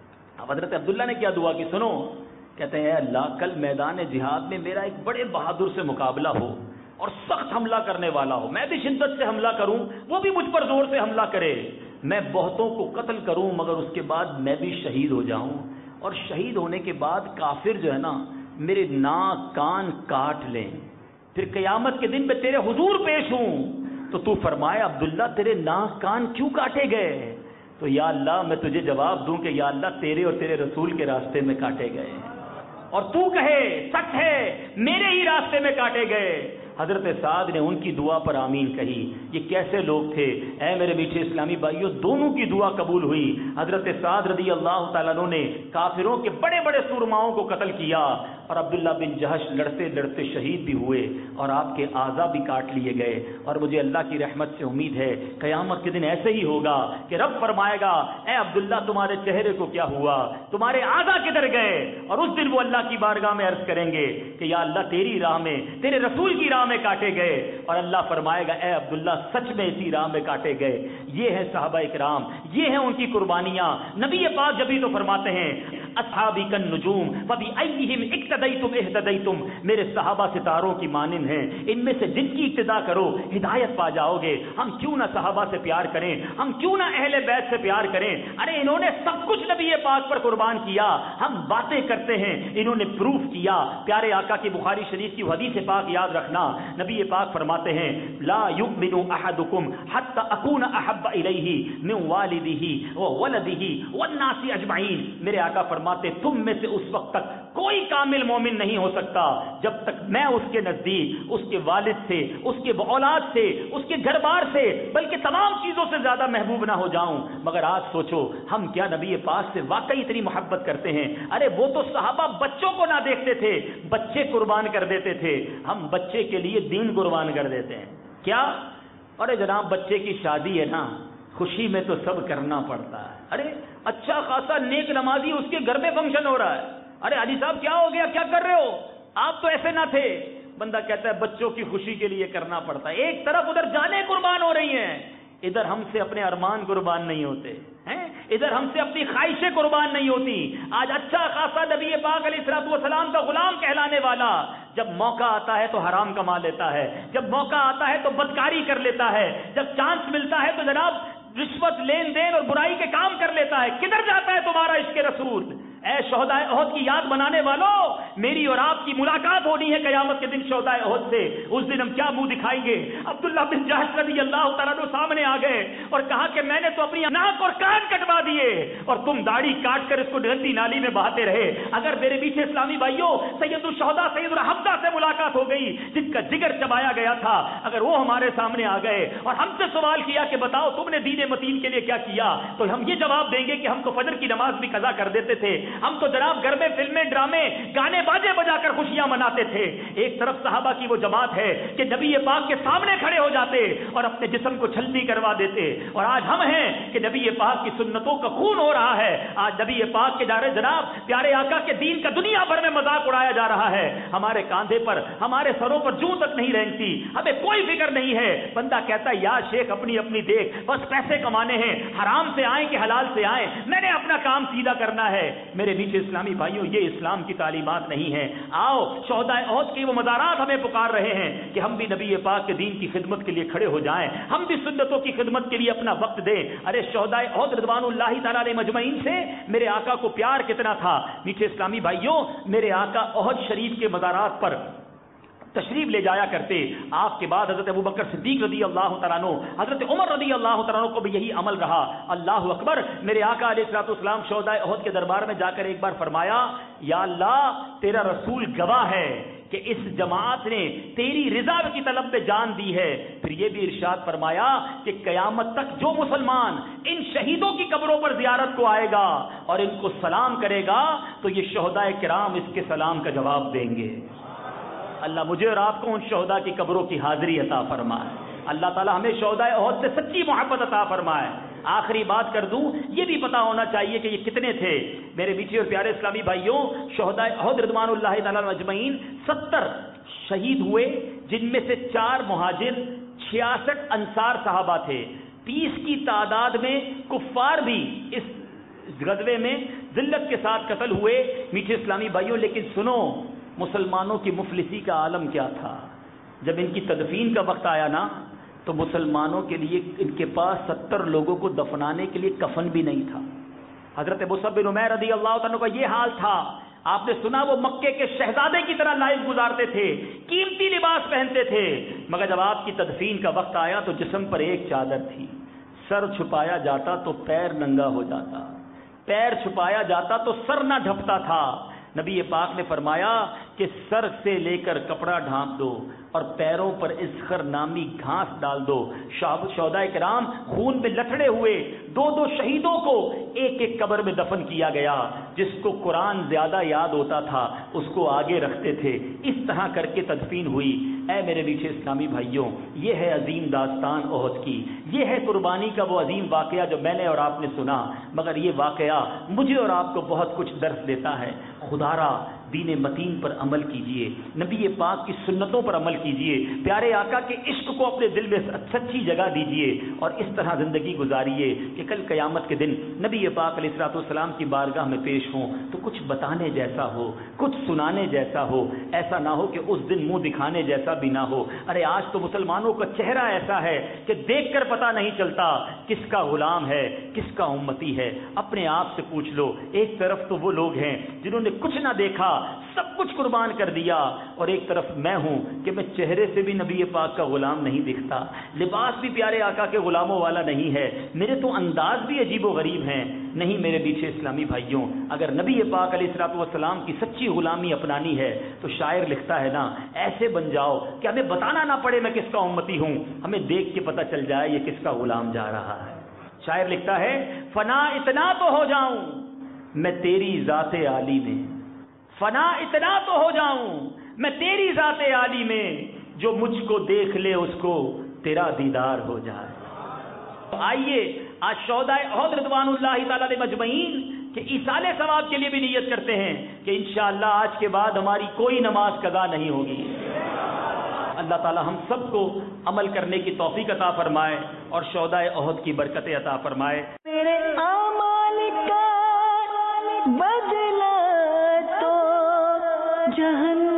اب حضرت عبداللہ نے کیا دعا کی؟ سنو، کہتے ہیں اے اللہ کل میدان جہاد میں میرا ایک بڑے بہادر سے مقابلہ ہو اور سخت حملہ کرنے والا ہو، میں بھی شدت سے حملہ کروں، وہ بھی مجھ پر زور سے حملہ کرے، میں بہتوں کو قتل کروں مگر اس کے بعد میں بھی شہید ہو جاؤں، اور شہید ہونے کے بعد کافر جو ہے نا میرے ناک کان کاٹ لیں، پھر قیامت کے دن میں تیرے حضور پیش ہوں تو تو فرمایا عبداللہ تیرے ناک کان کیوں کاٹے گئے؟ تو یا اللہ میں تجھے جواب دوں کہ یا اللہ تیرے اور تیرے رسول کے راستے میں کاٹے گئے، اور تو کہے سچ ہے میرے ہی راستے میں کاٹے گئے۔ حضرت سعد نے ان کی دعا پر آمین کہی۔ یہ کیسے لوگ تھے؟ اے میرے میٹھے اسلامی بھائیوں، دونوں کی دعا قبول ہوئی۔ حضرت سعد رضی اللہ تعالیٰ عنہ نے کافروں کے بڑے بڑے سورماؤں کو قتل کیا، اور عبداللہ بن جہش لڑتے لڑتے شہید بھی ہوئے اور آپ کے اعضا بھی کاٹ لیے گئے۔ اور مجھے اللہ کی رحمت سے امید ہے قیامت کے دن ایسے ہی ہوگا کہ رب فرمائے گا اے عبداللہ تمہارے چہرے کو کیا ہوا، تمہارے اعضا کدھر گئے؟ اور اس دن وہ اللہ کی بارگاہ میں عرض کریں گے کہ یا اللہ تیری راہ میں، تیرے رسول کی راہ میں کاٹے گئے، اور اللہ فرمائے گا اے عبداللہ سچ میں اسی راہ میں کاٹے گئے۔ یہ ہے صحابہ اکرام، یہ ہیں ان کی قربانیاں۔ نبی پاک جبھی تو فرماتے ہیں اصحابی کالنجوم فبأیہم اقتدیتم اہتدیتم، میرے صحابہ ستاروں کی مانند ہیں، ان میں سے جن کی اقتدا کرو ہدایت پا جاؤ گے۔ ہم کیوں نہ صحابہ سے پیار کریں، ہم کیوں نہ اہل بیت سے پیار کریں؟ ارے انہوں نے سب کچھ نبی پاک پر قربان کیا، ہم باتیں کرتے ہیں، انہوں نے پروف کیا۔ پیارے آقا کی بخاری شریف کی حدیث پاک یاد رکھنا، نبی پاک فرماتے ہیں لا یؤمن احدکم حتی اکون احب الیہ من والدہ وولدہ والناس اجمعین، میرے آقا فرماتے تم میں سے اس وقت تک کوئی کامل مومن نہیں ہو سکتا جب تک میں اس کے نزدیک اس کے والد سے، اس کے اولاد سے، اس کے گھر بار سے، بلکہ تمام چیزوں سے زیادہ محبوب نہ ہو جاؤں۔ مگر آج سوچو ہم کیا نبی پاک سے واقعی اتنی محبت کرتے ہیں؟ ارے وہ تو صحابہ بچوں کو نہ دیکھتے تھے، بچے قربان کر دیتے تھے، ہم بچے کے لیے دین قربان کر دیتے ہیں کیا؟ ارے جناب بچے کی شادی ہے نا، خوشی میں تو سب کرنا پڑتا ہے۔ ارے اچھا خاصا نیک نمازی اس کے گھر میں فنکشن ہو رہا ہے، ارے حاجی صاحب کیا ہو گیا، کیا کر رہے ہو؟ آپ تو ایسے نہ تھے۔ بندہ کہتا ہے بچوں کی خوشی کے لیے کرنا پڑتا ہے۔ ایک طرف ادھر جانیں قربان ہو رہی ہیں، ادھر ہم سے اپنے ارمان قربان نہیں ہوتے ہیں، ادھر ہم سے اپنی خواہشیں قربان نہیں ہوتی۔ آج اچھا خاصا نبی پاک علیہ الصلوۃ والسلام کا غلام کہلانے والا جب موقع آتا ہے تو حرام کما لیتا ہے، جب موقع آتا ہے تو بدکاری کر لیتا ہے، جب چانس ملتا ہے تو جناب رشوت لین دین اور برائی کے کام کر لیتا ہے۔ کدھر جاتا ہے تمہارا عشق رسول؟ اے شہدائے احد کی یاد بنانے والوں، میری اور آپ کی ملاقات ہونی ہے قیامت کے دن شہدائے احد سے۔ اس دن ہم کیا منہ دکھائیں گے؟ عبداللہ بن جہش رضی اللہ تعالیٰ عنہ سامنے آ گئے اور کہا کہ میں نے تو اپنی ناک اور کان کٹوا دیے اور تم داڑھی کاٹ کر اس کو گندی نالی میں بہاتے رہے۔ اگر میرے پیچھے اسلامی بھائیوں سید الشہداء سید الحمزہ سے ملاقات ہو گئی جن کا جگر چبایا گیا تھا، اگر وہ ہمارے سامنے آ گئے اور ہم سے سوال کیا کہ بتاؤ تم نے دین متین کے لیے کیا کیا، تو ہم یہ جواب دیں گے کہ ہم تو فجر کی نماز بھی قضا کر دیتے تھے، ہم تو جناب گھر میں فلمیں ڈرامے گانے باجے بجا کر خوشیاں مناتے تھے۔ ایک طرف صحابہ کی وہ جماعت ہے کہ نبی پاک کے سامنے کھڑے ہو جاتے اور اپنے جسم کو چھلنی کروا دیتے، اور آج ہم ہیں کہ نبی پاک کی سنتوں کا خون ہو رہا ہے، آج نبی پاک کے جارے جناب پیارے آقا کے دین کا دنیا بھر میں مذاق اڑایا جا رہا ہے، ہمارے کاندھے پر ہمارے سروں پر جوں تک نہیں رینگتی، ہمیں کوئی فکر نہیں ہے۔ بندہ کہتا ہے یا شیخ اپنی اپنی دیکھ، بس پیسے کمانے ہیں، حرام سے آئیں کہ حلال سے آئیں، میں نے اپنا کام سیدھا کرنا ہے۔ میرے نیچے اسلامی بھائیوں یہ اسلام کی تعلیمات نہیں ہیں۔ آؤ شہدائے احد کے وہ مزارات ہمیں پکار رہے ہیں کہ ہم بھی نبی پاک کے دین کی خدمت کے لیے کھڑے ہو جائیں، ہم بھی سنتوں کی خدمت کے لیے اپنا وقت دیں۔ ارے شہدائے احد رضوان اللہ تعالی علیہ مجمعین سے میرے آقا کو پیار کتنا تھا۔ میٹھے اسلامی بھائیوں میرے آقا احد شریف کے مزارات پر تشریف لے جایا کرتے۔ آپ کے بعد حضرت ابوبکر صدیق رضی اللہ تعالیٰ عنہ، حضرت عمر رضی اللہ تعالیٰ عنہ کو بھی یہی عمل رہا۔ اللہ اکبر، میرے آقا علیہ الصلوۃ والسلام شہدائے احد کے دربار میں جا کر ایک بار فرمایا یا اللہ تیرا رسول گواہ ہے کہ اس جماعت نے تیری رضا کی طلب پہ جان دی ہے. پھر یہ بھی ارشاد فرمایا کہ قیامت تک جو مسلمان ان شہیدوں کی قبروں پر زیارت کو آئے گا اور ان کو سلام کرے گا تو یہ شہداء کرام اس کے سلام کا جواب دیں گے. اللہ مجھے اور آپ کو ان شہداء کی قبروں کی حاضری عطا فرمائے. اللہ تعالی ہمیں شہداء احد سے سچی محبت عطا فرمائے. آخری بات کر دوں، یہ بھی پتا ہونا چاہیے کہ یہ کتنے تھے. میرے میٹھے اور پیارے اسلامی بھائیوں، شہداء احد رضوان اللہ تعالی اجمعین 70 شہید ہوئے، جن میں سے 4 مہاجر، 66 انصار صحابہ تھے. 30 کی تعداد میں کفار بھی اس غزوے میں ذلت کے ساتھ قتل ہوئے. میٹھے اسلامی بھائیوں، لیکن سنو، مسلمانوں کی مفلسی کا عالم کیا تھا. جب ان کی تدفین کا وقت آیا نا تو مسلمانوں کے لیے ان کے پاس 70 لوگوں کو دفنانے کے لیے کفن بھی نہیں تھا. حضرت مصعب بن عمیر رضی اللہ تعالیٰ کا یہ حال تھا. آپ نے سنا وہ مکے کے شہزادے کی طرح لائف گزارتے تھے، قیمتی لباس پہنتے تھے، مگر جب آپ کی تدفین کا وقت آیا تو جسم پر ایک چادر تھی. سر چھپایا جاتا تو پیر ننگا ہو جاتا، پیر چھپایا جاتا تو سر نہ ڈھپتا تھا. نبی پاک نے فرمایا کہ سر سے لے کر کپڑا ڈھانپ دو اور پیروں پر اسخر نامی گھاس ڈال دو. شہداء کرام خون میں لتڑے ہوئے 2 شہیدوں کو ایک ایک قبر میں دفن کیا گیا. جس کو قرآن زیادہ یاد ہوتا تھا اس کو آگے رکھتے تھے. اس طرح کر کے تدفین ہوئی. اے میرے میٹھے اسلامی بھائیوں، یہ ہے عظیم داستان احد کی، یہ ہے قربانی کا وہ عظیم واقعہ جو میں نے اور آپ نے سنا. مگر یہ واقعہ مجھے اور آپ کو بہت کچھ درس دیتا ہے. خدا را دین متین پر عمل کیجئے، نبی پاک کی سنتوں پر عمل کیجئے، پیارے آقا کے عشق کو اپنے دل میں سچی جگہ دیجئے اور اس طرح زندگی گزاریے کہ کل قیامت کے دن نبی پاک علیہ الصلوۃ والسلام کی بارگاہ میں پیش ہوں تو کچھ بتانے جیسا ہو، کچھ سنانے جیسا ہو. ایسا نہ ہو کہ اس دن منہ دکھانے جیسا بھی نہ ہو. ارے آج تو مسلمانوں کا چہرہ ایسا ہے کہ دیکھ کر پتہ نہیں چلتا کس کا غلام ہے کس کا امتی ہے. اپنے آپ سے پوچھ لو. ایک طرف تو وہ لوگ ہیں جنہوں نے کچھ نہ دیکھا، سب کچھ قربان کر دیا، اور ایک طرف میں ہوں کہ میں چہرے سے بھی نبی پاک کا غلام نہیں دکھتا، لباس بھی پیارے آقا کے غلاموں والا نہیں ہے، میرے تو انداز بھی عجیب و غریب ہیں. نہیں میرے پیچھے اسلامی بھائیوں، اگر نبی پاک علیہ الصلوۃ والسلام کی سچی غلامی اپنانی ہے تو شاعر لکھتا ہے نا، ایسے بن جاؤ کہ ہمیں بتانا نہ پڑے میں کس کا امتی ہوں، ہمیں دیکھ کے پتہ چل جائے یہ کس کا غلام جا رہا ہے. شاعر لکھتا ہے، فنا اتنا تو ہو جاؤں میں تیری ذات عالی میں، فنا اتنا تو ہو جاؤں میں تیری ذات عالی میں، جو مجھ کو دیکھ لے اس کو تیرا دیدار ہو جائے. آئیے آج شہداء احد رضوان اللہ تعالی علیہ مجمعین کہ ایصال ثواب کے لیے بھی نیت کرتے ہیں کہ انشاءاللہ آج کے بعد ہماری کوئی نماز قضا نہیں ہوگی. اللہ تعالی ہم سب کو عمل کرنے کی توفیق عطا فرمائے اور شہداء احد کی برکتیں عطا فرمائے. میرے اعمال کا بدلہ تو جہنم